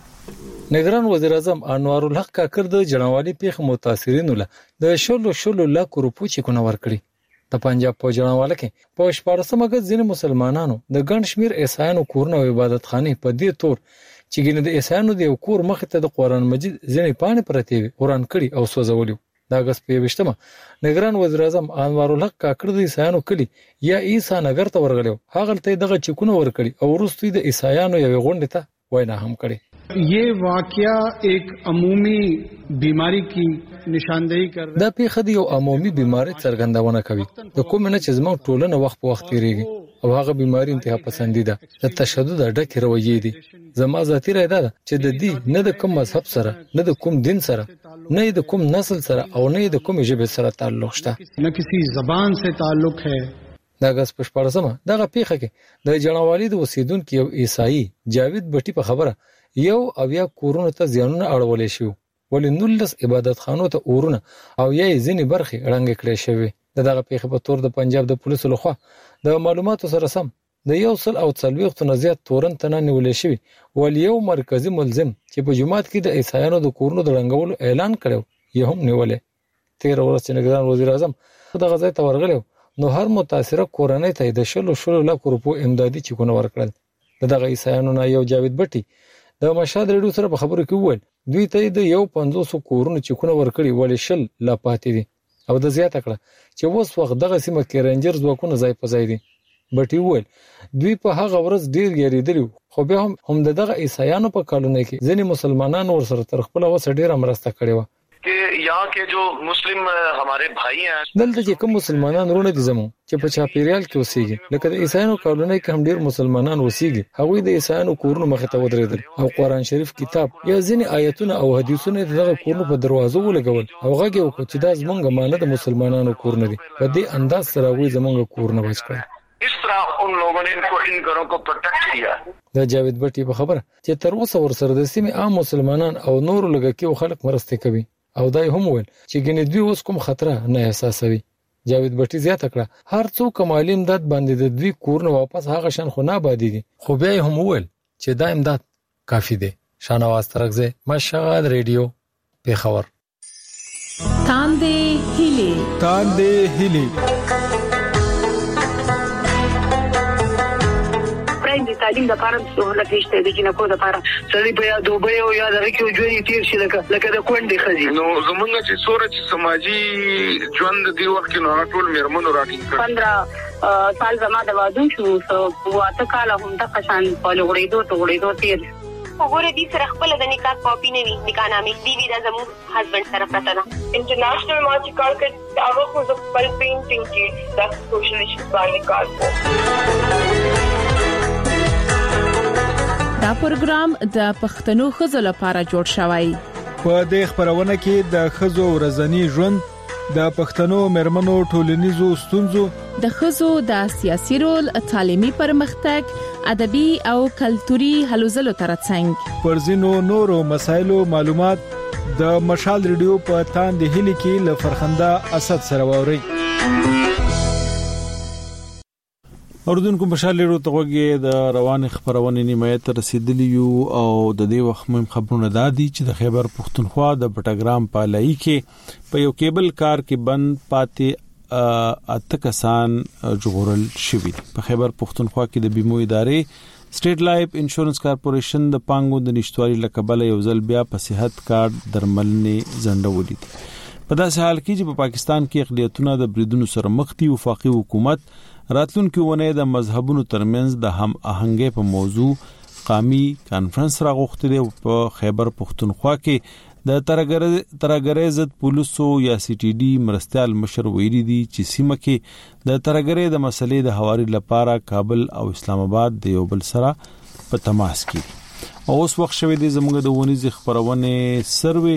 [SPEAKER 2] نگران وزیر اعظم انور الحق کاکړ د جنوالي پیښ متاثرینو له د شلو شلو لک روپو چکونه ورکړي. د پنجاب په جنواله کې په شپږم اگست ځینې مسلمانانو د ګڼ شمیر عیسایانو کورونه او عبادت خانه په دې تور چې ګینه د عیسایانو د کور مخ ته د قران مجید ځینې پاڼې پرته وي قران کړي او سوځولیو. د اگست په یوشتمه نگران وزیر اعظم انور الحق کاکړ د عیسایانو کلی یا عیسی نگر ته ورغلو. هغه ته دغه چکونه ورکړي او ورستوي د عیسایانو یو غونډه ته وینا هم کړي.
[SPEAKER 22] ये वाकया एक अमूमी बीमारी की निशानदेही कर रहा है.
[SPEAKER 2] دا پیښه د یو عمومي بیماری څرګندونه کوي. د کوم نه چې زموږ ټولنه وخت په وخت تیریږي او هغه بیماری انتها پسندیده د تشدد ډکه رویې دي. زما ذاتی رائے ده چې د دې نه د کوم مذهب سره نه د کوم دین سره نه د کوم نسل سره او نه د کوم ژبه سره تعلق شته.
[SPEAKER 22] نه کسی زبان سے تعلق ہے.
[SPEAKER 2] د اگست په شپږمه دغه پیښه کې د جنوالي د اوسیدونکو یو عیسائی جاوید بټي په خبره یو او یا کورونو ته زیانونه اړولې شو. ولې نولس عبادت خانو ته اورونه او یا ځینې برخې رنګ کړې شوی. دغه پیښه په تور د پنجاب د پولیسو لخوا د معلوماتو سره سم د یو سل او څلوېښت نه زیات تورن تنه نیولې شوی. ولې یو مرکزی ملزم چې په جمعات کې د عیسایانو د کورونو د رنګولو اعلان کړو یې هم نیولې. تیر ورځ نگران وزیر اعظم د غزا ته ورغلو نو هر متاثره کورنۍ ته د شلو شلو لک روپو امدادي چکونه ورکړل. دغه عیسایانو نه یو جاوید بټي د مشهد ریډیو سره په خبرو کې وویل دوی ته د یو پنځوس کورونو چکونه ورکړي ولې شل لا پاتې دي او د زیاته کړه چې اوس وخت دغه سیمه کې رینجر ځواکونه ځای په ځای دي. بټي وویل دوی په هغه ورځ ډیر یریدلی خو بیا هم هم دغه عیسایانو په کالونی کې ځینې مسلمانانو ورسره تر خپل وسه ډیره مرسته کړې و.
[SPEAKER 23] कि यहाँ के जो मुस्लिम हमारे भाई हैं
[SPEAKER 2] دلته چې کوم مسلمانان ورونه دي زمو چې په چاپیریال کې اوسېږي لکه د عیسایانو کالونی کې هم ډیر مسلمانان اوسېږي. هغوی د عیسایانو کورونو مخ ته ودرېدل او قران شریف کتاب یا ځینې آیتونه او حدیثونه دغه کورونو په دروازو ولګول او هغه یو چې دا زمونږ مانه د مسلمانانو کورونه دي. په دې انداز سره هغوی زمونږ کورونه بچ کړل.
[SPEAKER 23] इस तरह उन लोगों ने इनको इन घरों को प्रोटेक्ट किया.
[SPEAKER 2] د جاوید بټي په خبره چې تر اوسه ورسره د سیمې عام مسلمانان او نور لږکي خلک مرسته کوي او دای هم ویل چې ګنې دوی اوس کوم خطر نه احساسوي. جاوید بټي زیاته کړه هر څوک کمالي امداد باندې د دوی کورونه واپس هغه شان خو نه آبادیږي خو بیا هم ویل چې دا امداد کافی دی. شانواز ترغزه مشهد ریډیو پیښور.
[SPEAKER 24] تاندې هلي
[SPEAKER 1] تاندې هلي
[SPEAKER 25] د تعلیم د لپاره سہولت نشته د جنکو د لپاره سړي په یاد دوبه او یاد راکې ژوند تیر شي لکه لکه د کونډې خزي.
[SPEAKER 23] نو زمونږ چې سورج سماجی ژوند دی وخت نو ټول میرمنو راټینګ کړ.
[SPEAKER 25] پندرہ سال زما د وادو شو سو واته کال هم د قشان په لغړېدو ته غړېدو تیر.
[SPEAKER 26] وګوره دې سره خپل د نکاح کاپی نه وي نکاح نامې دی وی د زمو هسبند سره پراته ده.
[SPEAKER 27] انټرنیشنل ما چې کار کړ هغه خو د خپل پینټینګ کې د سوشل ایشوز باندې کار کوي.
[SPEAKER 24] دا پروګرام د پښتنو خزو لپاره جوړ شوی.
[SPEAKER 1] په دې خبرونه کې د خزو ورځنی ژوند د پښتنو مرمنو ټولنیزو ستونزو
[SPEAKER 24] د خزو د سیاسي رول تعلیمي پرمختګ ادبي او کلتوري هلو ځلو ترڅنګ
[SPEAKER 1] پر ځینو نورو مسایلو معلومات د مشال ریډیو په تاندې هلي کې ل فرخنده اسد سره ووري. اوردونکو مشالېرو توګه د روان خبرونه نیمایت رسیدلی یو او د دې وخت مهم خبرونه دادي چې د خیبر پختونخوا د بټګرام پالای کې په یو کیبل کار کې بند پاتې اته کسان جوړل شوی په خیبر پختونخوا کې د بیمو ادارې سټیټ لایف انشورنس کارپوریشن د پانګو د نشټوالي لکبل یو ځل بیا په صحت کارت درملنې زندولې دي په داسې حال کې چې په پاکستان کې اقلیتونه د بریدونو سره مخ دي وفاقي حکومت راتلونکي ونه د مذهبونو ترمنځ د هم آهنګۍ په موضوع قومي کانفرنس راغوښتي دی په خیبر پختونخوا کې د ترګری ضد پولیسو یا سی ټي ډي مرستيال مشر ویلي دي چې سیمه کې د ترګری د مسلې د حواري لپاره کابل او اسلام آباد د یو بل سره په تماس کې او اوس وخت شوی دی زموږ د ونیز خبرونه سروي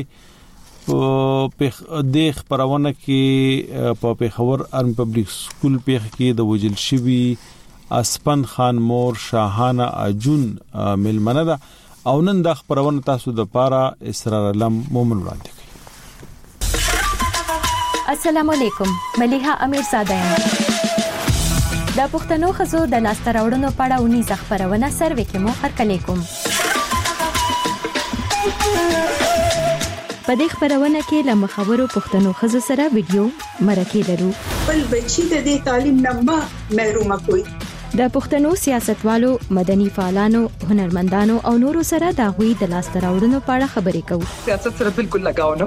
[SPEAKER 1] په د خبرونه کې په پیښور ارم پبلک سکول پیښ کې د وجل شوی اسپن خان مور شاهانه اجون ملمنه ده او نن د خبرونه تاسو د پاره اسرار علم مومن وړاندې کوي.
[SPEAKER 3] السلام علیکم، مليحه امیر ساده یم. د پښتنو خزو د لاسته راوړنو په اړه ونی خبرونه سروي کې مو هرکلی کوم. په دې خبرونه کې له مخاورو پښتنو خزو سره ویډیو مرکه لرو.
[SPEAKER 4] بل بچی د دې تعلیم نه محروم کوي.
[SPEAKER 3] د پښتنو سیاستوالو، مدني فعالانو، هنرمندانو او نورو سره د غوي د لاسته راوړنو په اړه خبرې کوو.
[SPEAKER 4] سیاست سره بالکل لگاو نه.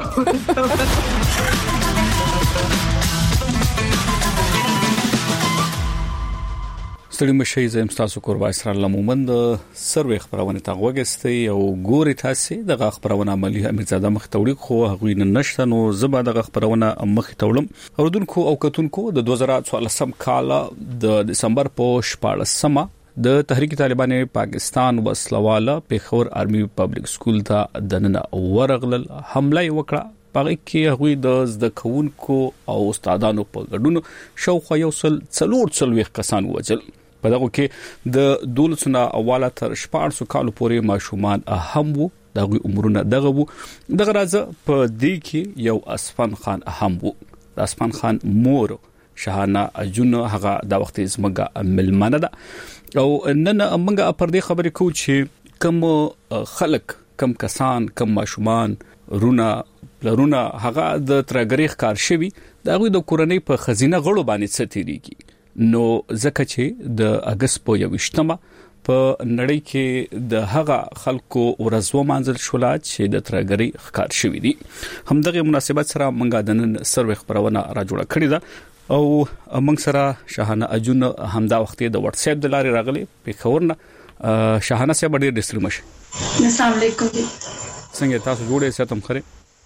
[SPEAKER 5] ستړي مشي زم تاسو کوربای سره لمومند سروي خبرونه تا وګستي او ګوري تاسو د خبرونه عملی امیرزاده مخ توړي خو هغوی نه نشته نو زبا د خبرونه مخ توړم اوردونکو او کتونکو د دوه زره څوارلسم کال د دسمبر په شپږم د تحریک طالبان پاکستان وسلواله پیښور آرمي پبلک سکول ته دننه ورغلل حمله وکړه. پاره کې هغوی د زده کوونکو او استادانو په ګډون شاوخوا یو سل څلور څلويخ کسان وژل. په دغه کې د دولسنا اواله تر شپږ کالو پورې ماشومان اهم وو. دغه عمرونه دغه وو. دغه راځه په دې کې یو اسفن خان اهم وو. د اسفن خان مور شاهانه اجون هغه د وخت زمګه ملمنه ده او نن موږ پر دې خبرې کوو چې کوم خلک کم کسان کم ماشومان رونه لرونه هغه د ترګریخ کار شوی د هغه د کورنۍ په خزینه غړو باندې ستېریږي. نو ځکه چې د اگست په یوشتمه په نړۍ کې د هغه خلکو ورځو منځل شولا چې د ترګری ښکار شوی دي. همدغه مناسبت سره منګه د نن سروي خبرونه را جوړه کړې ده او موږ سره شاهانه اجون همدا وخت د واتس اپ د لارې راغلي په خورنه شاهانه سره ډېر ډستر مشه.
[SPEAKER 4] السلام علیکم.
[SPEAKER 5] څنګه تاسو جوړې ساتم خره؟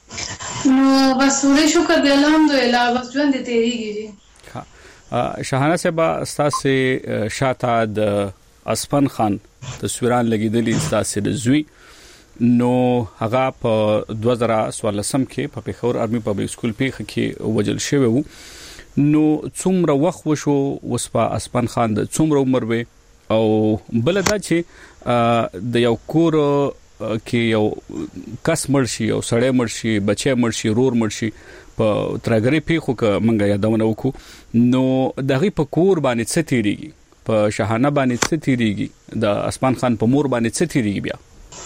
[SPEAKER 4] نو بس ولې شکر دی الحمدلله بس ژوند دې تیریږي.
[SPEAKER 5] شاهانه صاحب تاسو شاته د اسپن خان تصویران لګیدلې تاسو د زوی نو هغه په دوه زره څوارلسم کې په پیښور آرمي پبلک سکول پیښ کې وجل شوی وو. نو څومره وخت وشو وسپا اسپن خان د څومره عمر وي او بل دا چې د یو کور کې یو کس مرشي او سړی مرشي بچي مرشي رور مرشي په ترګری پیخو ک منګه یادونه وکړو نو دغه په کور باندې څه تیریږي په شاهانه باندې څه تیریږي د اسمان خان په مور باندې څه تیریږي بیا؟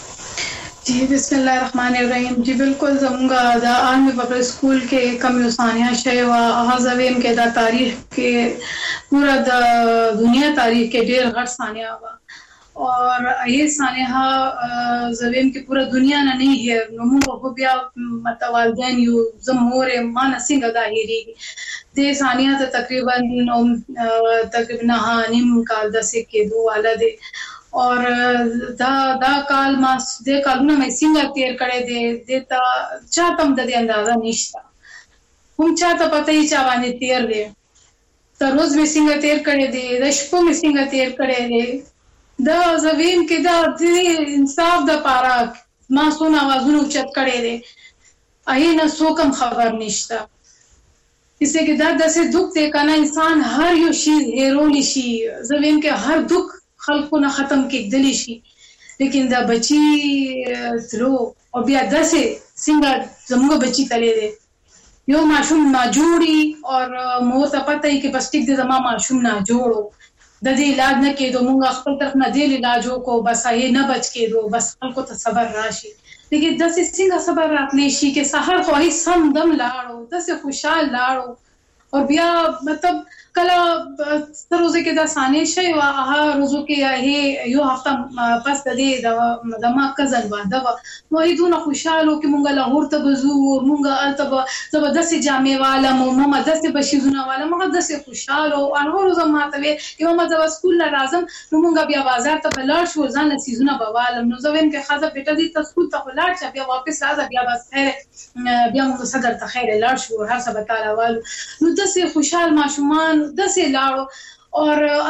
[SPEAKER 4] جی بسم الله الرحمن الرحیم. جی بالکل زموږه د آرمي پبلک سکول کې کم یو ثانیه شی وا هغه زویم کې د تاریخ کې پورا د دنیا تاریخ کې ډېر غټ ثانیه وا और ये सानेहा जवेम की पूरा दुनिया ना नहीं है नमो को बिया मतवालदैन यू जमोरे मान सिंग दाहिरी दे सानिया तो तकरीबन तकरीबन हानिम काल दसे के दो वाला दे और दा दा काल मास दे कालना में सिंग तेर करे दे देता चातम दे अंदाजा निश्ता हम चाहता पता ही चावाने तेर दे तो रोज में सिंग तेर करे दे रशपो में सिंग तेर करे दे دا زویم کې دا د انصاف د پاره ما سونه आवाजونه چت کړي دي اې نه سو کم خبر نشته کیسه کې دا داسې دکھ ته کنه انسان هر یو شی هیرول شي زویم کې هر دکھ خلکو نه ختم کېدلی شي لیکن دا بچي تلو او بیا داسې څنګه زموږ بچي تلې دي یو ماشوم نه جوړي او مو ته پته یې کې بس ټیک دې زما ماشوم نه جوړو د دې علاج نه کېدو مونږ خپل طرف نه دې علاج وکړو بس یې نه بچ کېدو بس خلکو ته صبر راشي لیکن داسې څنګه صبر راتلی شي چې سحر خو هیڅ سم دم لاړو داسې خوشحال لاړو او بیا مطلب کله تر روزه کې دا سانې شي او هغه روزو کې هي یو هفته پس د دې د ما کزن باندې و نو هیڅ نه خوشاله کې مونږ لاهور ته بزو مونږ الته زبردست جامې والا مو ماما داسې بشیزونه والا مونږ داسې خوشاله او هغه روزه ماته وي چې ماما د سکول نه راځم نو مونږ بیا بازار ته بلار شو ځان له سیزونه بوالم نو زویم کې خاصه پټه دي ته سکول ته ولار چې بیا واپس راځه بیا بس خیر بیا مونږ صدر ته خیر لار شو هر څه به تعالی والو نو داسې خوشحال ماشومان داسې لاړو او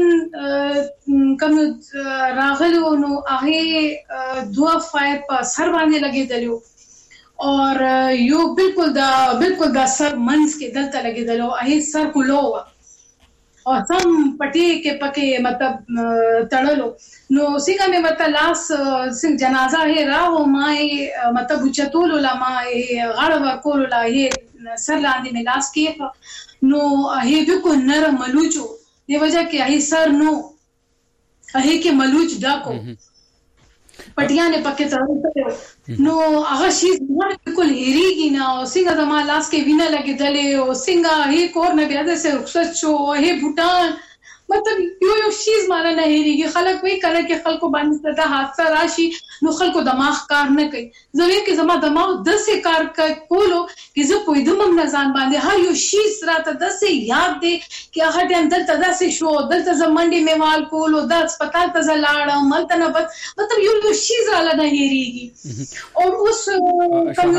[SPEAKER 4] اسون کوم راغلو نو هغه دوه فایر په سر باندې لګېدلو او یو بالکل دا بالکل دا سر منس کې دلته لګېدلو هغه سر کولو او سم پټي کې پکې مطلب تړلو نو څنګه مې مطلب لاس څنګه جنازه هي راو ما مطلب چتول لا ما غړ ورکول لا هي سر لاندې مې لاس کې نو هي بالکل نرم ملوچو دی وجہ کې هي سر نو هي کې ملوچ ډاکو پټیا نه پکې تړل نو هغه شي بالکل هریږي نه او څنګه د ما لاس کې وینه لګېدلې او څنګه هي کور نه بیا د سر رخصت شو هي بوتان مطلب یو یو شیز مالا نه هریږي خلک وایي کله کې خلکو باندې دا حادثه راشي نو خلکو دماغ کار نه کوي زوی کې زما دماغ دسه کار کولو چې زه په دمم نزان باندې هر یو شیز راته دسه یاد دی چې هغه د اندر تداسه شو دلته زمنډي میوال کولو د هسپتال ته زلاړم ملته نه مطلب یو یو شیز را نه هریږي او اوس کوم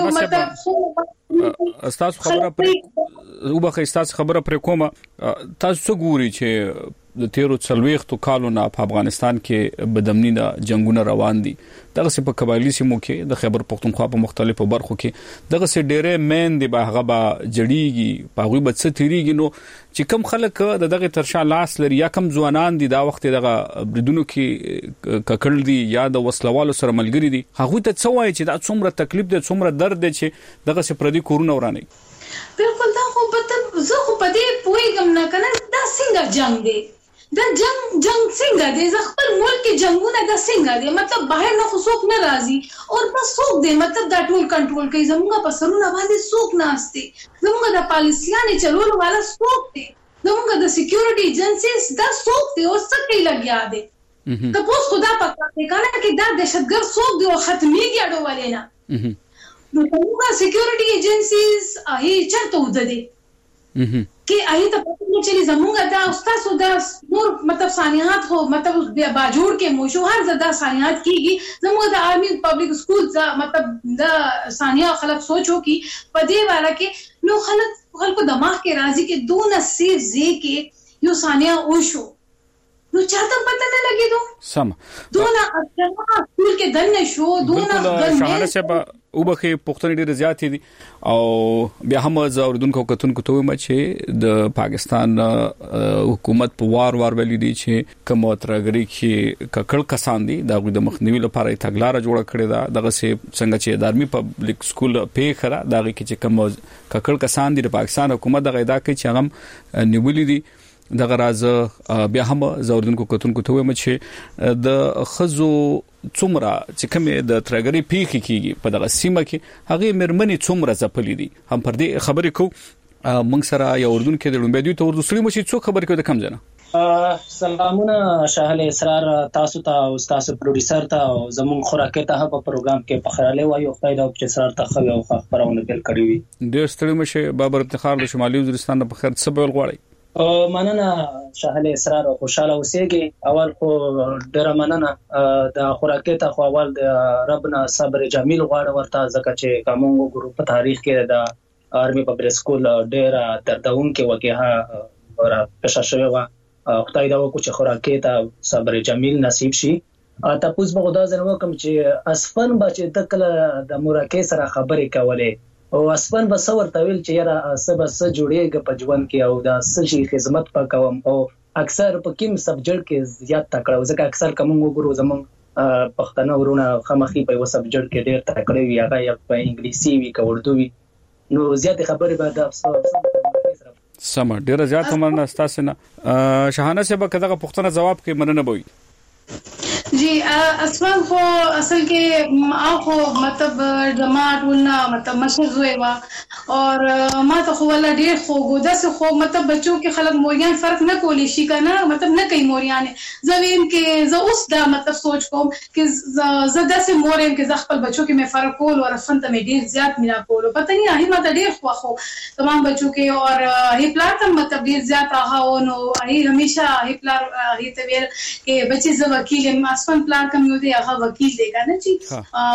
[SPEAKER 4] مطلب
[SPEAKER 5] استاد خبره پر او به استاد خبره پر کومه تاسو ګوري چې د تیرو څلويختو کالو نه په افغانستان کې بدامنی نه جنگونه روان دي دغه څه په قبایلی سیمو کې د خیبر پختونخوا په مختلفو برخو کې دغه څه ډېرې مین دي به هغه به جړیږي په هغه به څه تیریږي نو چې کم خلک د دغه ترشا لاس لري یا کم ځوانان دي دا وخت دغه بریدونو کې ککړ دي یا د وسلوالو سره ملګری دي هغه ته څه وایي چې دا څومره تکلیف دي څومره درد دي چې دغه څه پردي کورونه ورانه
[SPEAKER 4] بالکل دا خو په زه خو په دې پوهیږم نه کنه دا څنګه جنگ دی دا جنگ جنگ څنګه دی زه خپل ملک کې جنگونه دا څنګه دی مطلب بهر نه څوک نه راځي او بس څوک دی مطلب دا ټول کنټرول کوي زموږ په سرونه باندې څوک نه استي زموږ د پالیسیانه چلولو والا څوک دی زموږ د سکیورټي ایجنسیز دا څوک دی او څه کوي لګیا دی ته پوس خدا پکا دی کنه چې دا دهشتګر څوک دی او ختمي کېړو ولې نه نو زموږ سکیورټي ایجنسیز هي چرته ود دي کې آی ته پته نه چلی زمونږ دا استاد دا نور مطلب ثانیات هو مطلب باجوړ کې موشو هر زدا ثانیات کیږي زموږ د آرمی پبلک سکول ځا مطلب دا ثانیا خلک سوچو کی پدې والا کې نو خلک خلکو دماغ کې راځي کې دون سیف زی کې یو ثانیا وشو نو چاته پته نه لګیدو
[SPEAKER 5] سم
[SPEAKER 4] دونه اجازه سکول کې دنه شو دونه
[SPEAKER 5] شاهنه صاحب او بخې پښتون ډېر زیات دي او بیا هم زوردونکو کتونکو ته ما چې د پاکستان حکومت په وار وار ویلي دي چې کوم ترګری کې ککړ کسان دي د مخنیوي لپاره تګلارې جوړه کړې ده دغه څنګه چې د آرمی پبلک سکول په خره دغه کې چې کوم ککړ کسان دي د پاکستان حکومت دغه ادا کوي چې هغه نیولې دي دغه راز بیا هم زوردونکو کتونکو ته وایم چې د خزو څومره چې کومه د ترګری پیخي کیږي په دغه سیمه کې هغه مرمنې څومره ځپلې دي هم پر دې خبرې کو موږ سره یو اردوونکو د لومبې دوی ته اردو سړي مشي څو خبرې کوي د کم ځنه
[SPEAKER 6] سلامونه شاهل اسرار تاسو ته او تاسو پروډوسر ته او زمون خوراکه ته په پروګرام کې پخراله وایو خدای دا چې اسرار ته خو خبرونه تل کړی وي
[SPEAKER 5] ډېر ستړي مشه بابر افتخار د شمالي وزیرستان په خیر څه بول غواړي
[SPEAKER 6] مننه شاهل اسرار او خوشاله اوسېږي اول خو ډېر مننه د خوراکه ته خو اول د ربنا صبر جمیل غواړ ورته ځکه چې کومو ګروپ په تاریخ کې د آرمی پبلک سکول ډېر دردونکو واقعه ورا پېښه شوی و خدای دا وکړي چې خوراکه ته صبر جمیل نصیب شي تاسو به خدای زنه وکم چې اسفن بچ د کله د مراکې سره خبرې کولې او اسپن به څور تویل چې یاره سبا س جوړیږي په ژوند کې او دا سشي خدمت پکوم او اکثر په کوم سبجیکټ کې زیات تکړه ځکه اکثر کوم وګورو زمون پښتنه ورونه خمخي په یو سبجیکټ کې ډېر تکړه وي هغه یا په انګلیسي وي که اردو وي نو زیات خبرې به د
[SPEAKER 5] سم ډیره زیاته مننه تاسو نه. شاهانه صاحب کداغه پوښتنه جواب کې مننه بوي.
[SPEAKER 4] जी असमान को असल के आखो मतलब जमात वलना मतलब मशहूर हुए वा और मा तो खो वाला डेढ़ खो गोदा से खो मतलब बच्चों के खलक मोरियान फर्क न कोली शिका ना मतलब न कई मोरियान जवीन के ज उस दा मतलब सोच को कि ज़दा से मोरियन के ज़ख्पल बच्चों के मैं फर्क कोल और फंत में डेढ़ ज्यादा मिला कोल पता नहीं आही मतलब डेढ़ खो खो तमाम बच्चों के और ही प्लाट मतलब डेढ़ ज्यादा रहा हो नो ही हमेशा ही प्लाट ही तवेर के बच्चे ज वकील आसमान प्लान कम होते आहा वकील देगा ना जी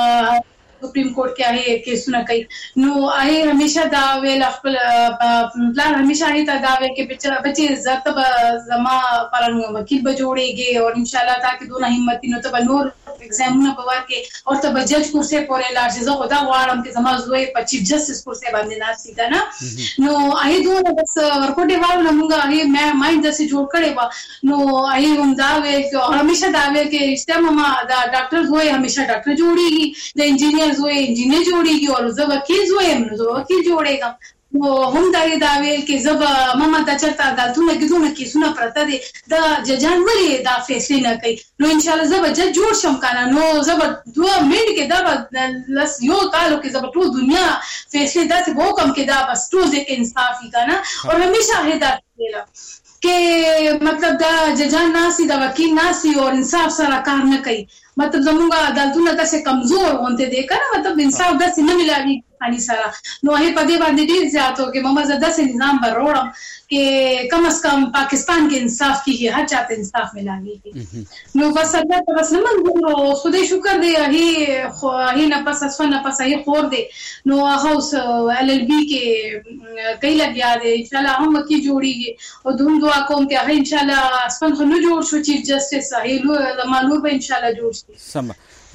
[SPEAKER 4] सुप्रीम कोर्ट के आहे केस न कई नो आहे हमेशा दावे लखल प्लान हमेशा आहे दावे के बच्चे बच्चे जत जमा परन वकील बजोड़ेगे और इंशाल्लाह ताकि दोनों हिम्मत न तो नूर एग्जाम न पवार के और तब जज कुर्सी पर लाज जो खुदा वारम के जमा जोए चीफ जस्टिस कुर्सी बांधे ना सीधा ना नो आहे दो बस वर्कोटे वाल नमुंगा आहे मैं माइंड जैसे जोड़ करे बा नो आहे हम दावे के हमेशा दावे के इस्तेम मा डॉक्टर जोए हमेशा डॉक्टर जोड़ेगी द इंजीनियर जोए इंजीनियर जोड़ेगी और जब वकील जोए हम जो वकील जोड़ेगा वो हम दावे दावे के जब मामा दा चलता दा तू न गिदू न की सुना पड़ता दे दा जजान वली दा फैसले न कई नो इंशाल्लाह जब जज जोड़ शम काना नो जब दो मिनट के दा लस यो तालो के जब तो दुनिया फैसले दा से वो कम के दा बस तो जे के इंसाफ ही काना और हमेशा है दा देला के मतलब दा जजान नासी दा वकील नासी और इंसाफ सारा कार न कई मतलब जमुंगा अदालतों न से कमजोर होते देखा ना मतलब इंसाफ दा से न मिलावी खानी सारा नो है पदे बांधे ढेर ज्यादा हो के ममा ज़दा से निजाम बरोड़ा के कम अज कम पाकिस्तान के इंसाफ की हर चाहते इंसाफ मिलावी की नो बस अल्लाह तो बस नमन गुरो खुदे शुक्र दे ही ही न पस असफा न पस ही खोर दे नो हाउस एलएलबी के कई लग याद है इंशाल्लाह हम वकील जोड़ीगे और धूम दुआ को के है इंशाल्लाह असफन खनु जोड़ शो चीफ जस्टिस है लो मालूम है इंशाल्लाह जोड़
[SPEAKER 5] सम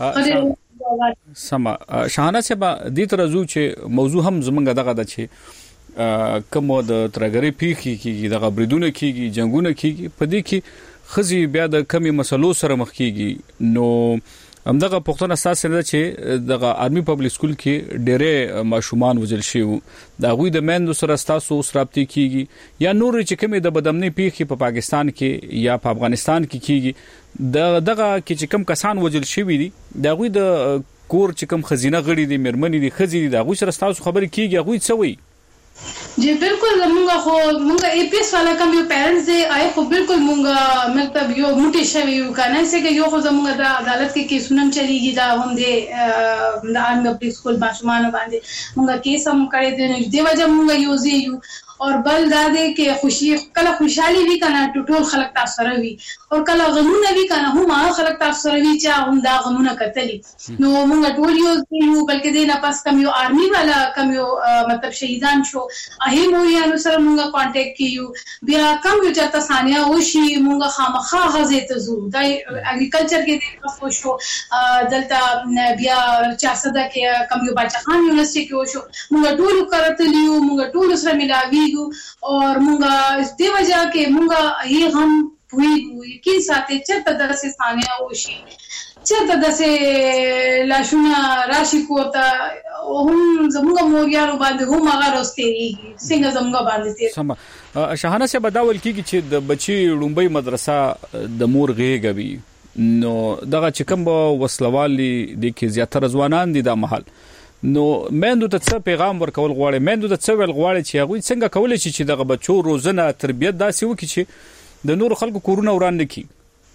[SPEAKER 5] सम شاهانه صاحب د ترزو چې موضوع هم زمونږ دغه د چې کوم د ترګری پیخي کیږي د غبردونه کیږي جنگونه کیږي په دې کې خزي بیا د کمی مسلو سره مخ کیږي نو همدغه پښتون اساس سره چې دغه آرمي پبلک سکول کې ډېرې ماشومان وجل شي دا غوي د مندو سره تاسو سرابطي کیږي یا نور چې کمی د بدامنۍ پیخي په پاکستان کې یا په افغانستان کې کیږي د دغه کې چې کم کسان وجل شوی دي دا غوي د کور چې کم خزینه غړي دي مرمنې دي خزي دي دا غوي سره تاسو خبرې کیږي غوي څه وي
[SPEAKER 4] जी बिल्कुल मुंगा हो मुंगा एपीएस वाला कम यो पेरेंट्स दे आए को बिल्कुल मुंगा मतलब यो मुटे शवे यो का नहीं से कि यो हो मुंगा दा अदालत के केस सुनम चलीगी दा हम दे आर्मी पब्लिक स्कूल बाशमान बांधे मुंगा केस हम करे दे दे वजह मुंगा यूजे यू और बल दादे के खुशी कला खुशहाली भी कना टोटल खलक तासरवी और कला गमुना भी कना हम आ खलक तासरवी चा हम दा गमुना कतली नो मुंगा टोलियो यू बल्कि देना पास कम यो आर्मी वाला कम यो मतलब शहीदान शो आहे मोया अनुसार मुंगा कांटेक्ट कियो बिया कम यो जाता सानिया ओशी मुंगा खामखा हजे तजू दा एग्रीकल्चर के दे फोशो दलता बिया चासदा के कम यो बाचा खान यूनिवर्सिटी के ओशो मुंगा टोल करत लियो मुंगा टोल उसरा मिलावी और मुंगा इस दे वजह के मुंगा ये हम हुई यकीन साथे चत दरसे सानिया ओशी चत दरसे लाशुना राशि कोता हम जमुंगा मोरिया रो बांधे हम मगा रोस्तेरी सिंग जमुंगा बांधते
[SPEAKER 5] सम شاهانه سے بداول کیږي چې د بچي لومبي مدرسه د مور غېږوي نو دغه چې کوم وسلوالي د کې زیاتره ځوانان دي د محل نو مندو ته څه پیغام ورکول غواړي مندو ته څه ویل غواړي چې هغه څنګه کولای شي چې دغه بچو روزنه تربيت داسې وکړي چې د نور خلکو کورونه وران نکړي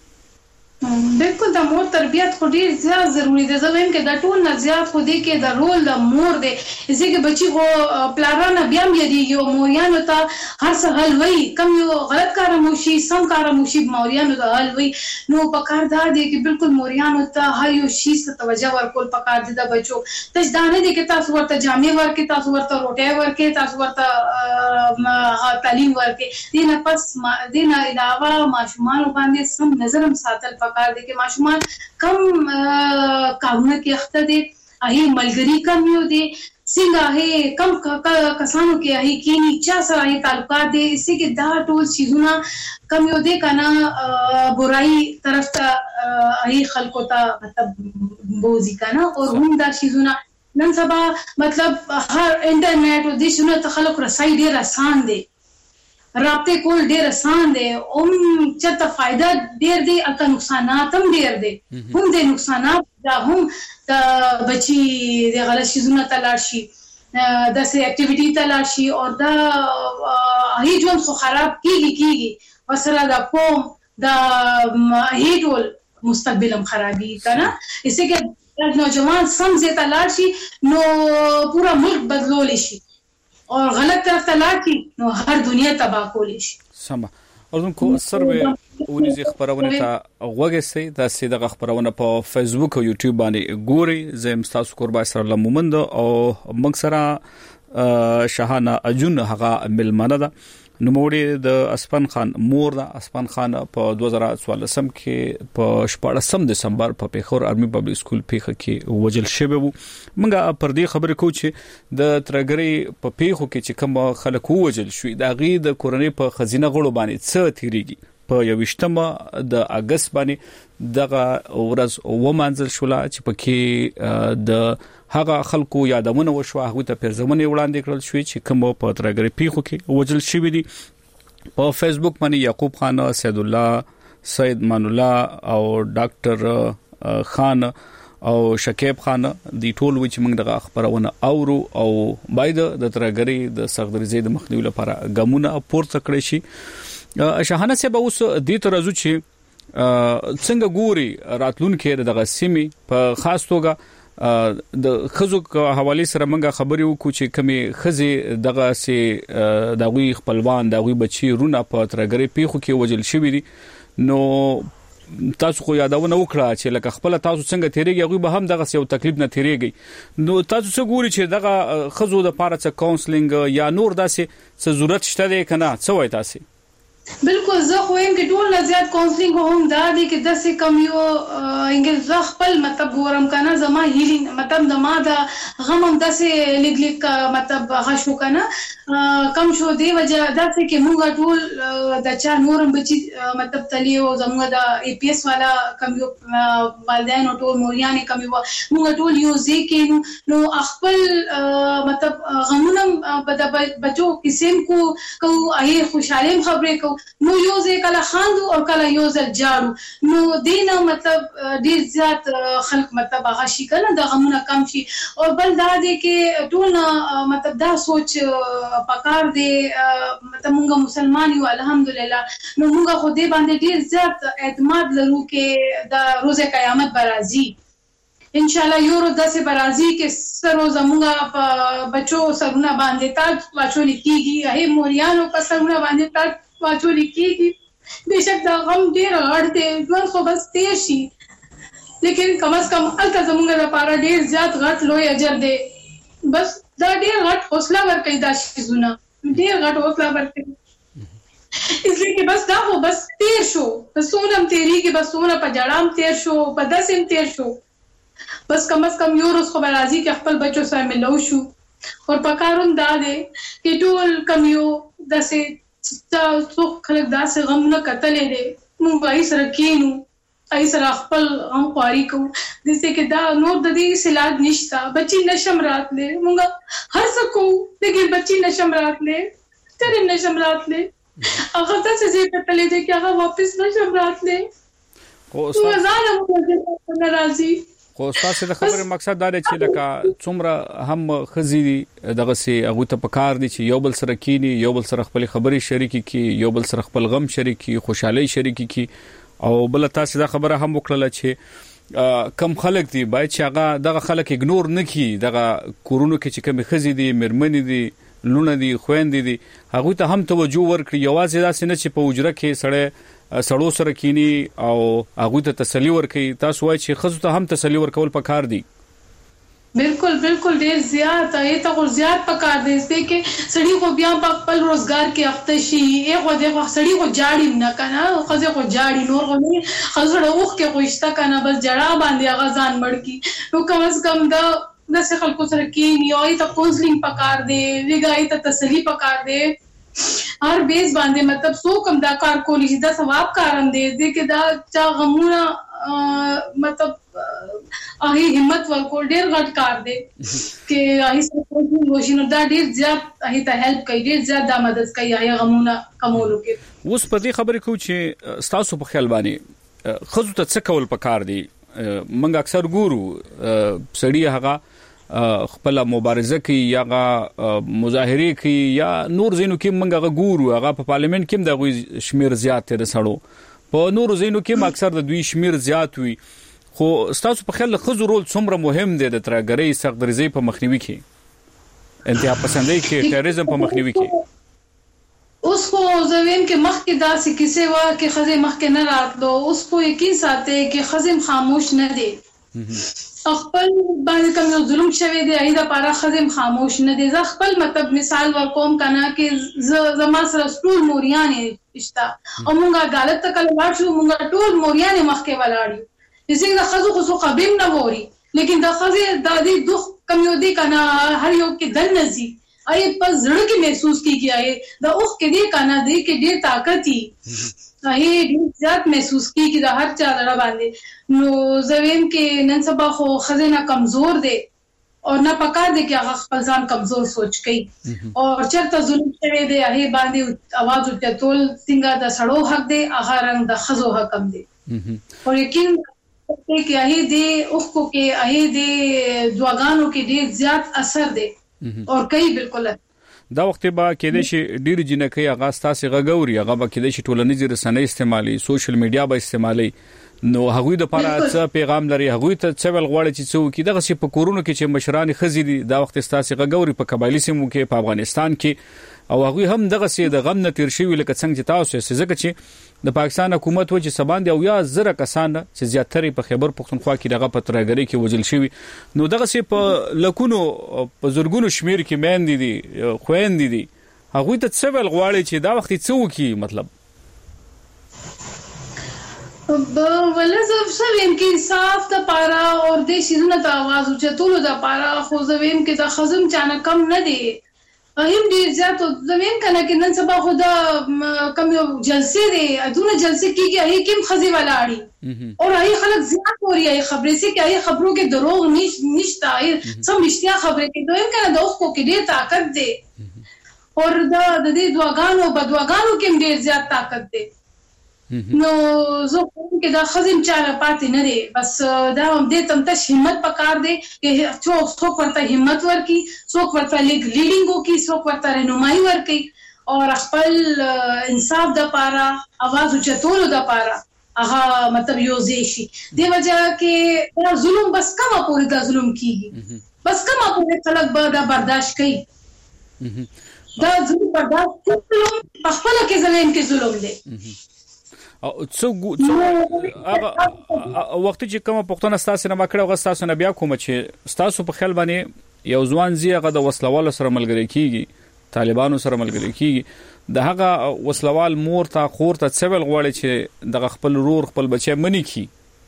[SPEAKER 4] बिल्कुल द मोर तरबियत को ढेर ज्यादा जरूरी है जब इनके द टोल न ज्यादा को दे के द रोल द मोर दे इसे के बच्ची को प्लाराना ब्याम यदि यो मोरियान होता हर सहल वही कम यो गलत कारमोशी सम कारमोशी मोरियान होता हल वही नो पकारदार दे के बिल्कुल मोरियान होता हर यो चीज से तवज्जो वर कोल पकार दे द बच्चो तजदाने दे के तासु वर्ता जामे वर के तासु वर्ता रोटे वर के तासु वर्ता तालीम वर के दिन पस दिन इलावा माशुमान बांधे सम नजरम सातल पकार दे के माशुमान कम कामना के अख्ता दे आहे मलगरी कम यो दे सिंगा है कम कसानों के आहे कीनी चा सरा है ताल्लुकात दे इससे के दा टोल चीजुना कम यो दे kana बुराई तरफ ता आहे खलकोता मतलब बोजी kana और हम दा चीजुना नन सबा मतलब हर इंटरनेट और दिशुना तखलक रसाई दे आसान दे رابطه کول ډیر آسان دی او چې ته فائدہ ډیر دی او نقصانات هم ډیر دي هم د نقصانات دا هم د بچي د غلط شیزونه تلار شي د سه اکټیویټي تلار شي او دا هی ژوند خو خراب کیږي کیږي وسره دا قوم دا هی ټول مستقبل هم خرابي کنه اسے کې نوجوان سمجھے تلار شي نو پورا ملک بدلول شي او غلط طرف ته لاړ نو هر دنیا تباہ کول شي.
[SPEAKER 5] سم اظن کو سروې ونیز خبرونه ته وګورئ دا سیده خبرونه په فیسبوک او یوټیوب باندې ګوري. زم تاسو قربا سره لمومند او موږ سره شاهانه اجون هغه ملمنه ده نوموړي د اسپن خان مور د اسپن خان په دوه زره څوارلسم کې په شپږم دسمبر په پیښور آرمي پبلک سکول پیښه کې وجل شوی وو. موږ پر دې خبرې کوو چې د ترګری په پیښو کې چې کوم خلک وجل شوی دا غي د کورنۍ په خزینه غړو باندې څه تیریږي. په یوشتمه د اگست باندې دغه ورځ و منځل شولا چې پکې د هغه خلکو یادونه وشو هغه ته پرځمنې وړاندې کړل شوې چې کوم په ترګری پیښو کې وجل شوی دي. په فیسبوک باندې یعقوب خان، سید الله، سید مان الله او ډاکټر خان او شکیب خان دی ټول و چې موږ دغه خبرونه اورو او باید د ترګری د سغدرزي د مخنیوي لپاره ګامونه پورته کړی شي. شاهانه سبا اوس د ترازو چې څنګه ګوري راتلونکو دغه سیمي په خاص توګه د خزو حواله سره منګه خبري وکړو چې کمی خزي دغه سي دغوی خپلوان دغوی بچي رونه په ترګری پیخو کې وجل شوی دي. نو تاسو خو یادونه وکړه چې لکه خپل تاسو څنګه تیریږي هغه به هم دغه یو تکلیف نه تیریږي. نو تاسو څه ګوري چې دغه خزو د پاره څه کاونسلینګ یا نور داسې څه ضرورت شته دی کنه څه وای تاسو؟
[SPEAKER 4] بالکل زه خو هم کې ټول زیات کاونسلینګ هم دا دي چې د څه کم یو انګل زه خپل مطلب ګورم کنه زما هیلینګ مطلب د ما د غم هم د څه لګ لګ مطلب غشو کنه کم شو دی وجه د څه کې موږ ټول د چا نورم بچي مطلب تلی او زموږ د ای پی ایس والا کم یو والدین او ټول موریان کم یو موږ ټول یو ځکه نو خپل مطلب غمونه په بچو قسم کو کو ای خوشاله خبرې کو نو یو ځای کله خاندو او کله یو ځل جاړو نو دینه مطلب ډیر زیات خلک مطلب هغه شي کنه د غمونه کم شي. او بل دا دی کې ټول مطلب دا سوچ پکار دی مطلب موږ مسلمان یو الحمدلله نو موږ خو دې باندې ډیر زیات اعتماد لرو کې د روز قیامت برازي ان شاء الله یو ورځ داسې برازي کې سر روز موږ په بچو سرونه باندې تاج واچول کیږي هي موریانو په سرونه باندې تاج واچول کیږي. بهشک دا غم ډیر غړ دی ژوند خو بس تیر شي لیکن کم از کم الته زموږ لپاره ډیر زیات غټ لوی اجر دی. بس دا ډیر غټ حوصله ورکړي دا شیزونه ډیر غټ حوصله ورکړي اسلیے کہ بس دا هو بس تیر شو بس سونم تیری کې بس سونه په جړام تیر شو په دسم تیر شو بس کم از کم یو روز خو راځي چې خپل بچو سره ملو شو. اور پکاروم دا دی چې ټول کم یو دسه څو خلک داسې غم نه کتلې دي موږ به سره کینو ای سره خپل غم خواري کوو د څه کې دا نور د دې سلاج نشتا بچي نشم راتلې موږ هر څه کوو لیکن بچي نشم راتلې ترې نشم راتلې هغه څه چې کتلې دي چې هغه واپس نشم راتلې خو ځان مو ناراضي.
[SPEAKER 5] خو تاسو د خبرې مقصد دا دی چې لکه څومره هم خزي دغه سي هغه ته پکار دي چې یو بل سره کینی یو بل سره خپل خبرې شریکي کی یو بل سره خپل غم شریکي خوشحالي شریکي کی. او بل تاسو دا خبره هم وکړه چې کم خلک دي باید چې هغه دغه خلک اګنور نه کی دغه کورونو کې چې کم خزي دي مرمنې دي لونه دي خويندې دي هغه ته هم توجه ورکړي. یوازې دا سینه چې په وجره کې سړی سړو سره کینی او هغه ته تسلی ورکړي. تاسو وایي چې خزو ته هم تسلی ورکول پکار دي.
[SPEAKER 4] بالکل بالکل ډیر زیات ایت خو زیات پکار دي چې سړی خو بیا په خپل روزګار کې اخته شي ایغه دغه سړی خو جاړي نه کنه خو خو جاړي نور غو نه خزړه اوخ کې خوښتا کنه بس جړه باندې هغه ځان مړ کی نو کم از کم دا د خلکو سره کې نیو ایت کونسلینګ پکار دي ویګا ایت تسلی پکار دي هر بیس باندې مطلب سو کم دا کار کولی دا ثواب کارم دی دې کې دا چا غمونه مطلب هغه همت ورکول ډیر غټ کار دی چې هغه سپورټ وشینو دا ډیر زیات هغه ته هیلپ کوي ډیر زیات د مدد کوي هغه غمونه کمولو کې.
[SPEAKER 5] اوس په دې خبرې کو چې تاسو په خیال باندې خزو ته څه کول پکار دي؟ منګ اکثر ګورو سړی هغه خپل مبارزه کوي یا مظاهره کوي یا نور زینو کې منګ هغه ګورو هغه په پارلیمنت کې د غوي شمیر زیات تر سړو په نور زینو کې اکثر د دوی شمیر زیات وي. خو تاسو په خیال خزو رول څومره مهم دی د ترګری سخترزي په مخنیوي کې انتها پسندۍ کې ټیرریزم په مخنیوي کې؟
[SPEAKER 4] اوس خو زویم کې مخ کې داسې کیسه وا کې خزه مخ کې نه راتلو اوس په یقین ساته کې خزم خاموش نه دي خپل باندې کوم ظلم شوی دی ایدا پارا خزم خاموش نه دي. ز خپل مطلب مثال ورکوم کنه کې زما سره ټول موریان اشتا او مونږه عدالت ته کله ورشو مونږه ټول موریان مخ کې ولاړی څنګه خزو خو قبیم نه ووري لیکن د خزه د دې دوه کم یو دی کنه هر یو کې دن نزي اي په زړه کې محسوس کیږي اي د اوخ کې دی کنه دی کې ډېر طاقت دي اي ډېر زیات محسوس کیږي د هر چا لپاره باندې. نو زویم کې نن سبا خو خزینه کمزور دی او نه پکار دی چې هغه خپل ځان کمزور سوچ کوي او چرته ظلم شوی دی هغه باندې आवाज وټول څنګه د سړو حق دی هغه رنګ د خزو حق هم دی او یقین کې هغه دی اوخ کو کې هغه دی دواګانو کې ډېر زیات اثر دی اور کوي بالکل.
[SPEAKER 5] دا وخت به کېدې شي ډیر جنکې هغه ستاسو غغوري هغه به کېدې شي ټولنیز رسنۍ استعمالي سوشل میډیا به استعمالي نو هغه د لپاره څه پیغام لري هغه ته څه ول غواړي چې څو کې دغه په کورونو کې چې مشران خزي دي دا وخت ستاسو غغوري په قبایلی سیمو کې په افغانستان کې او هغه هم دغه سي د غم نه تیر شي لکه څنګه چې تاسو یې ځکه چې د پاکستان حکومت و چې سبان دی او یا زره کسان چې زیاتره په خیبر پختونخوا کې دغه پترګری کې وجل شوی نو دغه سي په لکونو په زورګونو شمیر کې مېندې دي خويندې دي هغه ته څه ول غواړي چې دا وخت څه وکي مطلب
[SPEAKER 4] ولزم سویم کې انصاف د پاره او د شیزونه د आवाज او چتولو د پاره خو زویم کې د خزم چانه کم نه دی هم ډیر زیات زمين کنه کې نن سبا خدا کم یو جلسه دي ادونه جلسه کیږي هي کوم خزي ولاړی اور هي خلک زیات اوري هي خبرې سي کې هي خبرو کې دروغ نش نشتا هي سم مشتیا خبرې کې دوی کنه د اوخ کو کې ډیر طاقت دي اور د دې دواګانو بدواګانو کې ډیر زیات طاقت دي نو زه کوم کې دا خزم چاره پاتې نه دي بس دا هم دې تم ته همت پکار دي چې څوک څوک ورته همت ورکي څوک ورته لیګ لیډینګ وکي څوک ورته رهنمایي ورکي او خپل انصاف د پاره आवाज اوچتولو د پاره هغه مطلب یو زیشي دی وجہ کې دا ظلم بس کما پورې دا ظلم کیږي بس کما پورې خلک به دا برداشت کوي دا ظلم برداشت کوي په خپل کې ظلم کې ظلم دی
[SPEAKER 5] او څو هغه وخت چې کومه پښتون ستاسو نه مکړه غو ستاسو نه بیا کوم چې ستاسو په خیال باندې یو ځوان زیغه د وسلوالو سره ملګری کیږي طالبانو سره ملګری کیږي د هغه وسلوال مور ته خور ته څول غواړي چې د خپل رور خپل بچي منی کی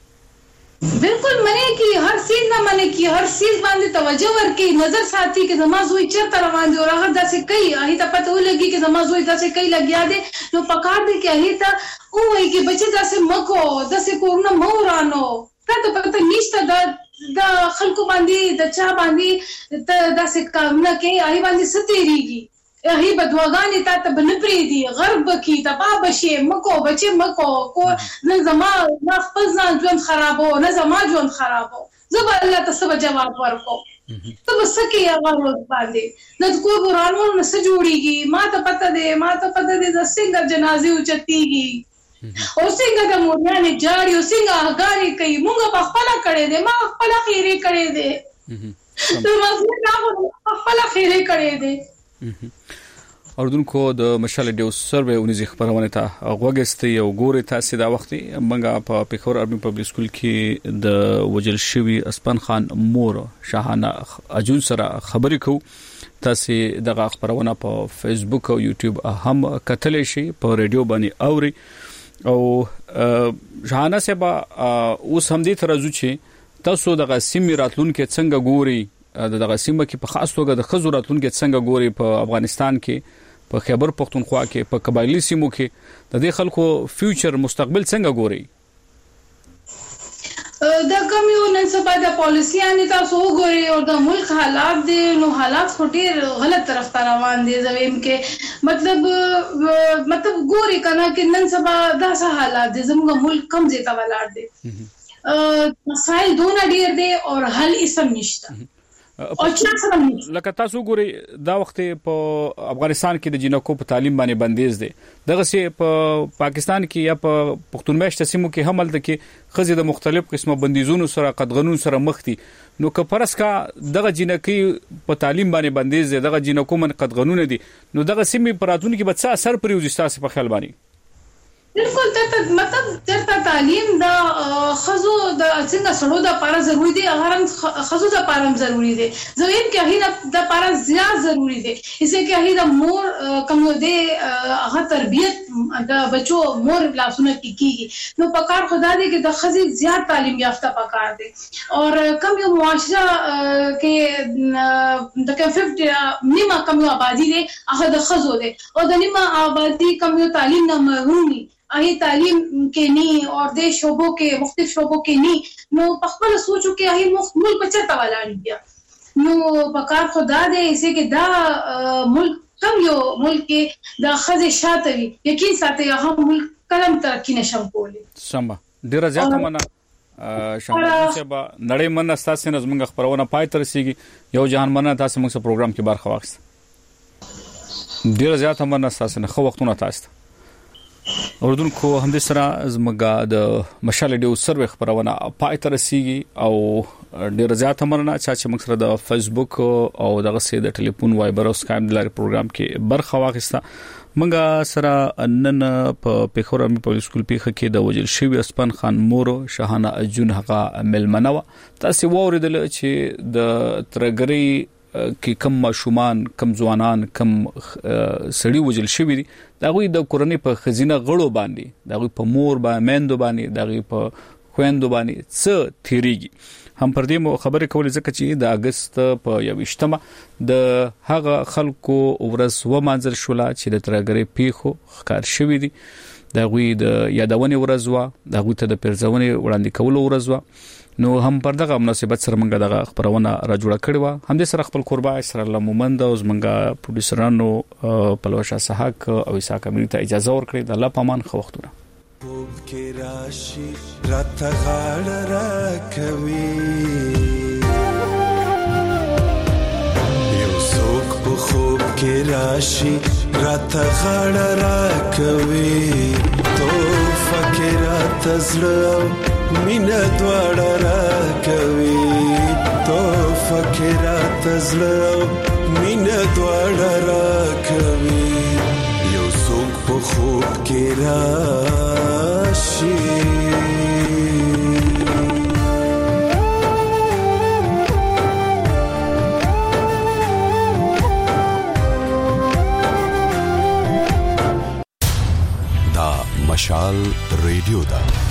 [SPEAKER 4] بالکل منی کی هر چیز نه منی کی هر چیز باندې توجه ورکي نظر ساتي کې زمازوي چرته روان دي او هغه داسې کوي هغه ته پته ولګي چې زمازوي داسې کوي لګیا دي نو پکار دي کې هغه ته وایي چې بچي داسې مکو داسې کورونه مورانو ته پته نشته دا د خلکو باندې د چا باندې داسې کارونه کوي هغه باندې ستېریږي هي بدواګانی تا ته بنپری دي غرب کی تبا بشي مکو بچي مکو کو نه زما نه خپل ځان ژوند خرابو نه زما ژوند خرابو زب الله تاسو جواب ورکو ته وسکه یا ورو باندې نه کو ګورانو نه سجوړيږي ما ته پته ده ما ته پته ده د څنګه جنازي اوچتيږي او څنګه د موريانه جاړي او څنګه هغاري کوي مونږ په خپل کړي دي ما خپل خیره کړي دي ته ما خپل خیره کړي دي
[SPEAKER 5] اردوونکو د مشال ډیو سروې اونیزي خبرونه ته غوګستي او ګوري تاسو دا وخت منګه په پیښور ارمي پبلک سکول کې د وجل شوی اسپن خان مور شاهانه اجون سره خبرې کو تاسو دغه خبرونه په فیسبوک او یوټیوب هم کتلی شي په ریډیو باندې اوري او شاهانه سبا اوس هم دې ترازو چې تاسو دغه سیمې راتلونکو څنګه ګوري دغه سیمه کې په خاص توګه د خزو راتلونکو څنګه ګوري په افغانستان کې په خیبر پختونخوا کې په قبایلی سیمو کې د دې خلکو فیوچر مستقبل څنګه ګوري
[SPEAKER 4] د کمیو نن سبا د پالیسیانو تاسو وګورئ او د ملک حالات دي نو حالات خو ډیر غلط طرف ته روان دي زویم کې مطلب مطلب ګوري کنه چې نن سبا داسه حالات دي زموږ ملک کم ځای ته ولاړ دي مسائل دونه ډیر دي او حل اسم نشته
[SPEAKER 5] لکه تاسو ګوري دا وخت په افغانستان کې د جنکو په تعلیم باندې بندیز دي دغه سي په پاکستان کې یا په پښتونخوا سیمو کې حمل د کې خزي د مختلف قسمه بندیزونو سره قدغنون سره مخ دي نو که پرس کا دغه جنکی په تعلیم باندې بندیز دي دغه جنکو من قدغنون دي نو دغه سیمه پراتون کې به څه اثر پریوځي تاسو په خیال باندې
[SPEAKER 4] بالکل ته مطلب چرته تعلیم دا خزو د څنګه سړو د لپاره ضروری دي هغه خزو د لپاره ضروری دي زویم کې هغه د لپاره زیات ضروری دي اسے کې هغه د مور کوم دي هغه تربيت د بچو مور لاسونه کیږي نو پکار خدا دې کې د خزي زیات تعلیم یافته پکار دي اور کم یو معاشره کې د پنځه نیمه کم یو آبادی دي هغه د خزو دي او د نیمه آبادی کم یو تعلیم نه محروم دي اہی تعلیم کے نہیں اور دے شعبوں کے مختلف شعبوں کے نہیں نو پخپل سوچو کہ اہی ملک بچتا والا لیا نو پکار خدا دے اسے کہ دا ملک کم یو ملک کے دا خز شاتوی یقین ساته هم ملک کلم ترقی نشم کولی
[SPEAKER 5] سمبا ډیر زیات مننه شمال سبا نړۍ من اساسي نظمنګ خبرونه پای تر سیږي یو جهان مننه تاسو موږ په پروګرام کې برخه واخیسته ډیر زیات مننه اساسي نه خو وختونه تاسو اردن کو هم د سره زمګه د مشال ډیو سروې خبرونه پای تر سیږي او ډیر زیات مننه چې موږ سره د فیسبوک او دغه سي د ټلیفون وایبر او سکایپ د لارې پروګرام کې برخه واخیسته موږ سره نن په پیښور امي پولیس سکول پیښه کې د وجل شوی اسپن خان مور شاهانه اجون هغه ملمنه تاسو ووریدل چې د ترګری کې کم ماشومان کم ځوانان کم سړي وجل شوی دي دغه د کورنۍ په خزینه غړو باندې دغه په مور باندې مندو باندې دغه په خويندو باندې څه تیریږي هم پر دې مو خبرې کولې ځکه چې د اگست په یوشتمه د هغه خلکو ورځ و منځل شولا چې د ترګری پیخو ښکار شوی دي دغه د یادونه ورځ و دغه ته د پرځونه وړاندې کول ورځ و نو هم پر دغه مناسبت سره موږ دغه خبرونه را جوړه کړې و هم د سره خپل قربا اسرائیل مومند او زمونږ پروډوسرانو پلوشا صحاک او اسحاق امیر ته اجازه ورکړي د الله پامان خو وختونه
[SPEAKER 8] خوب کې راشي راته غاړه راکوي یو څوک په خوب کې راشي راته غاړه راکوي تو فکر راته زړه مینا دواړه راکوي تو فکر راته زړه مینا دواړه راکوي یو څوک په خوب کې راشي دا مشال ریډیو دا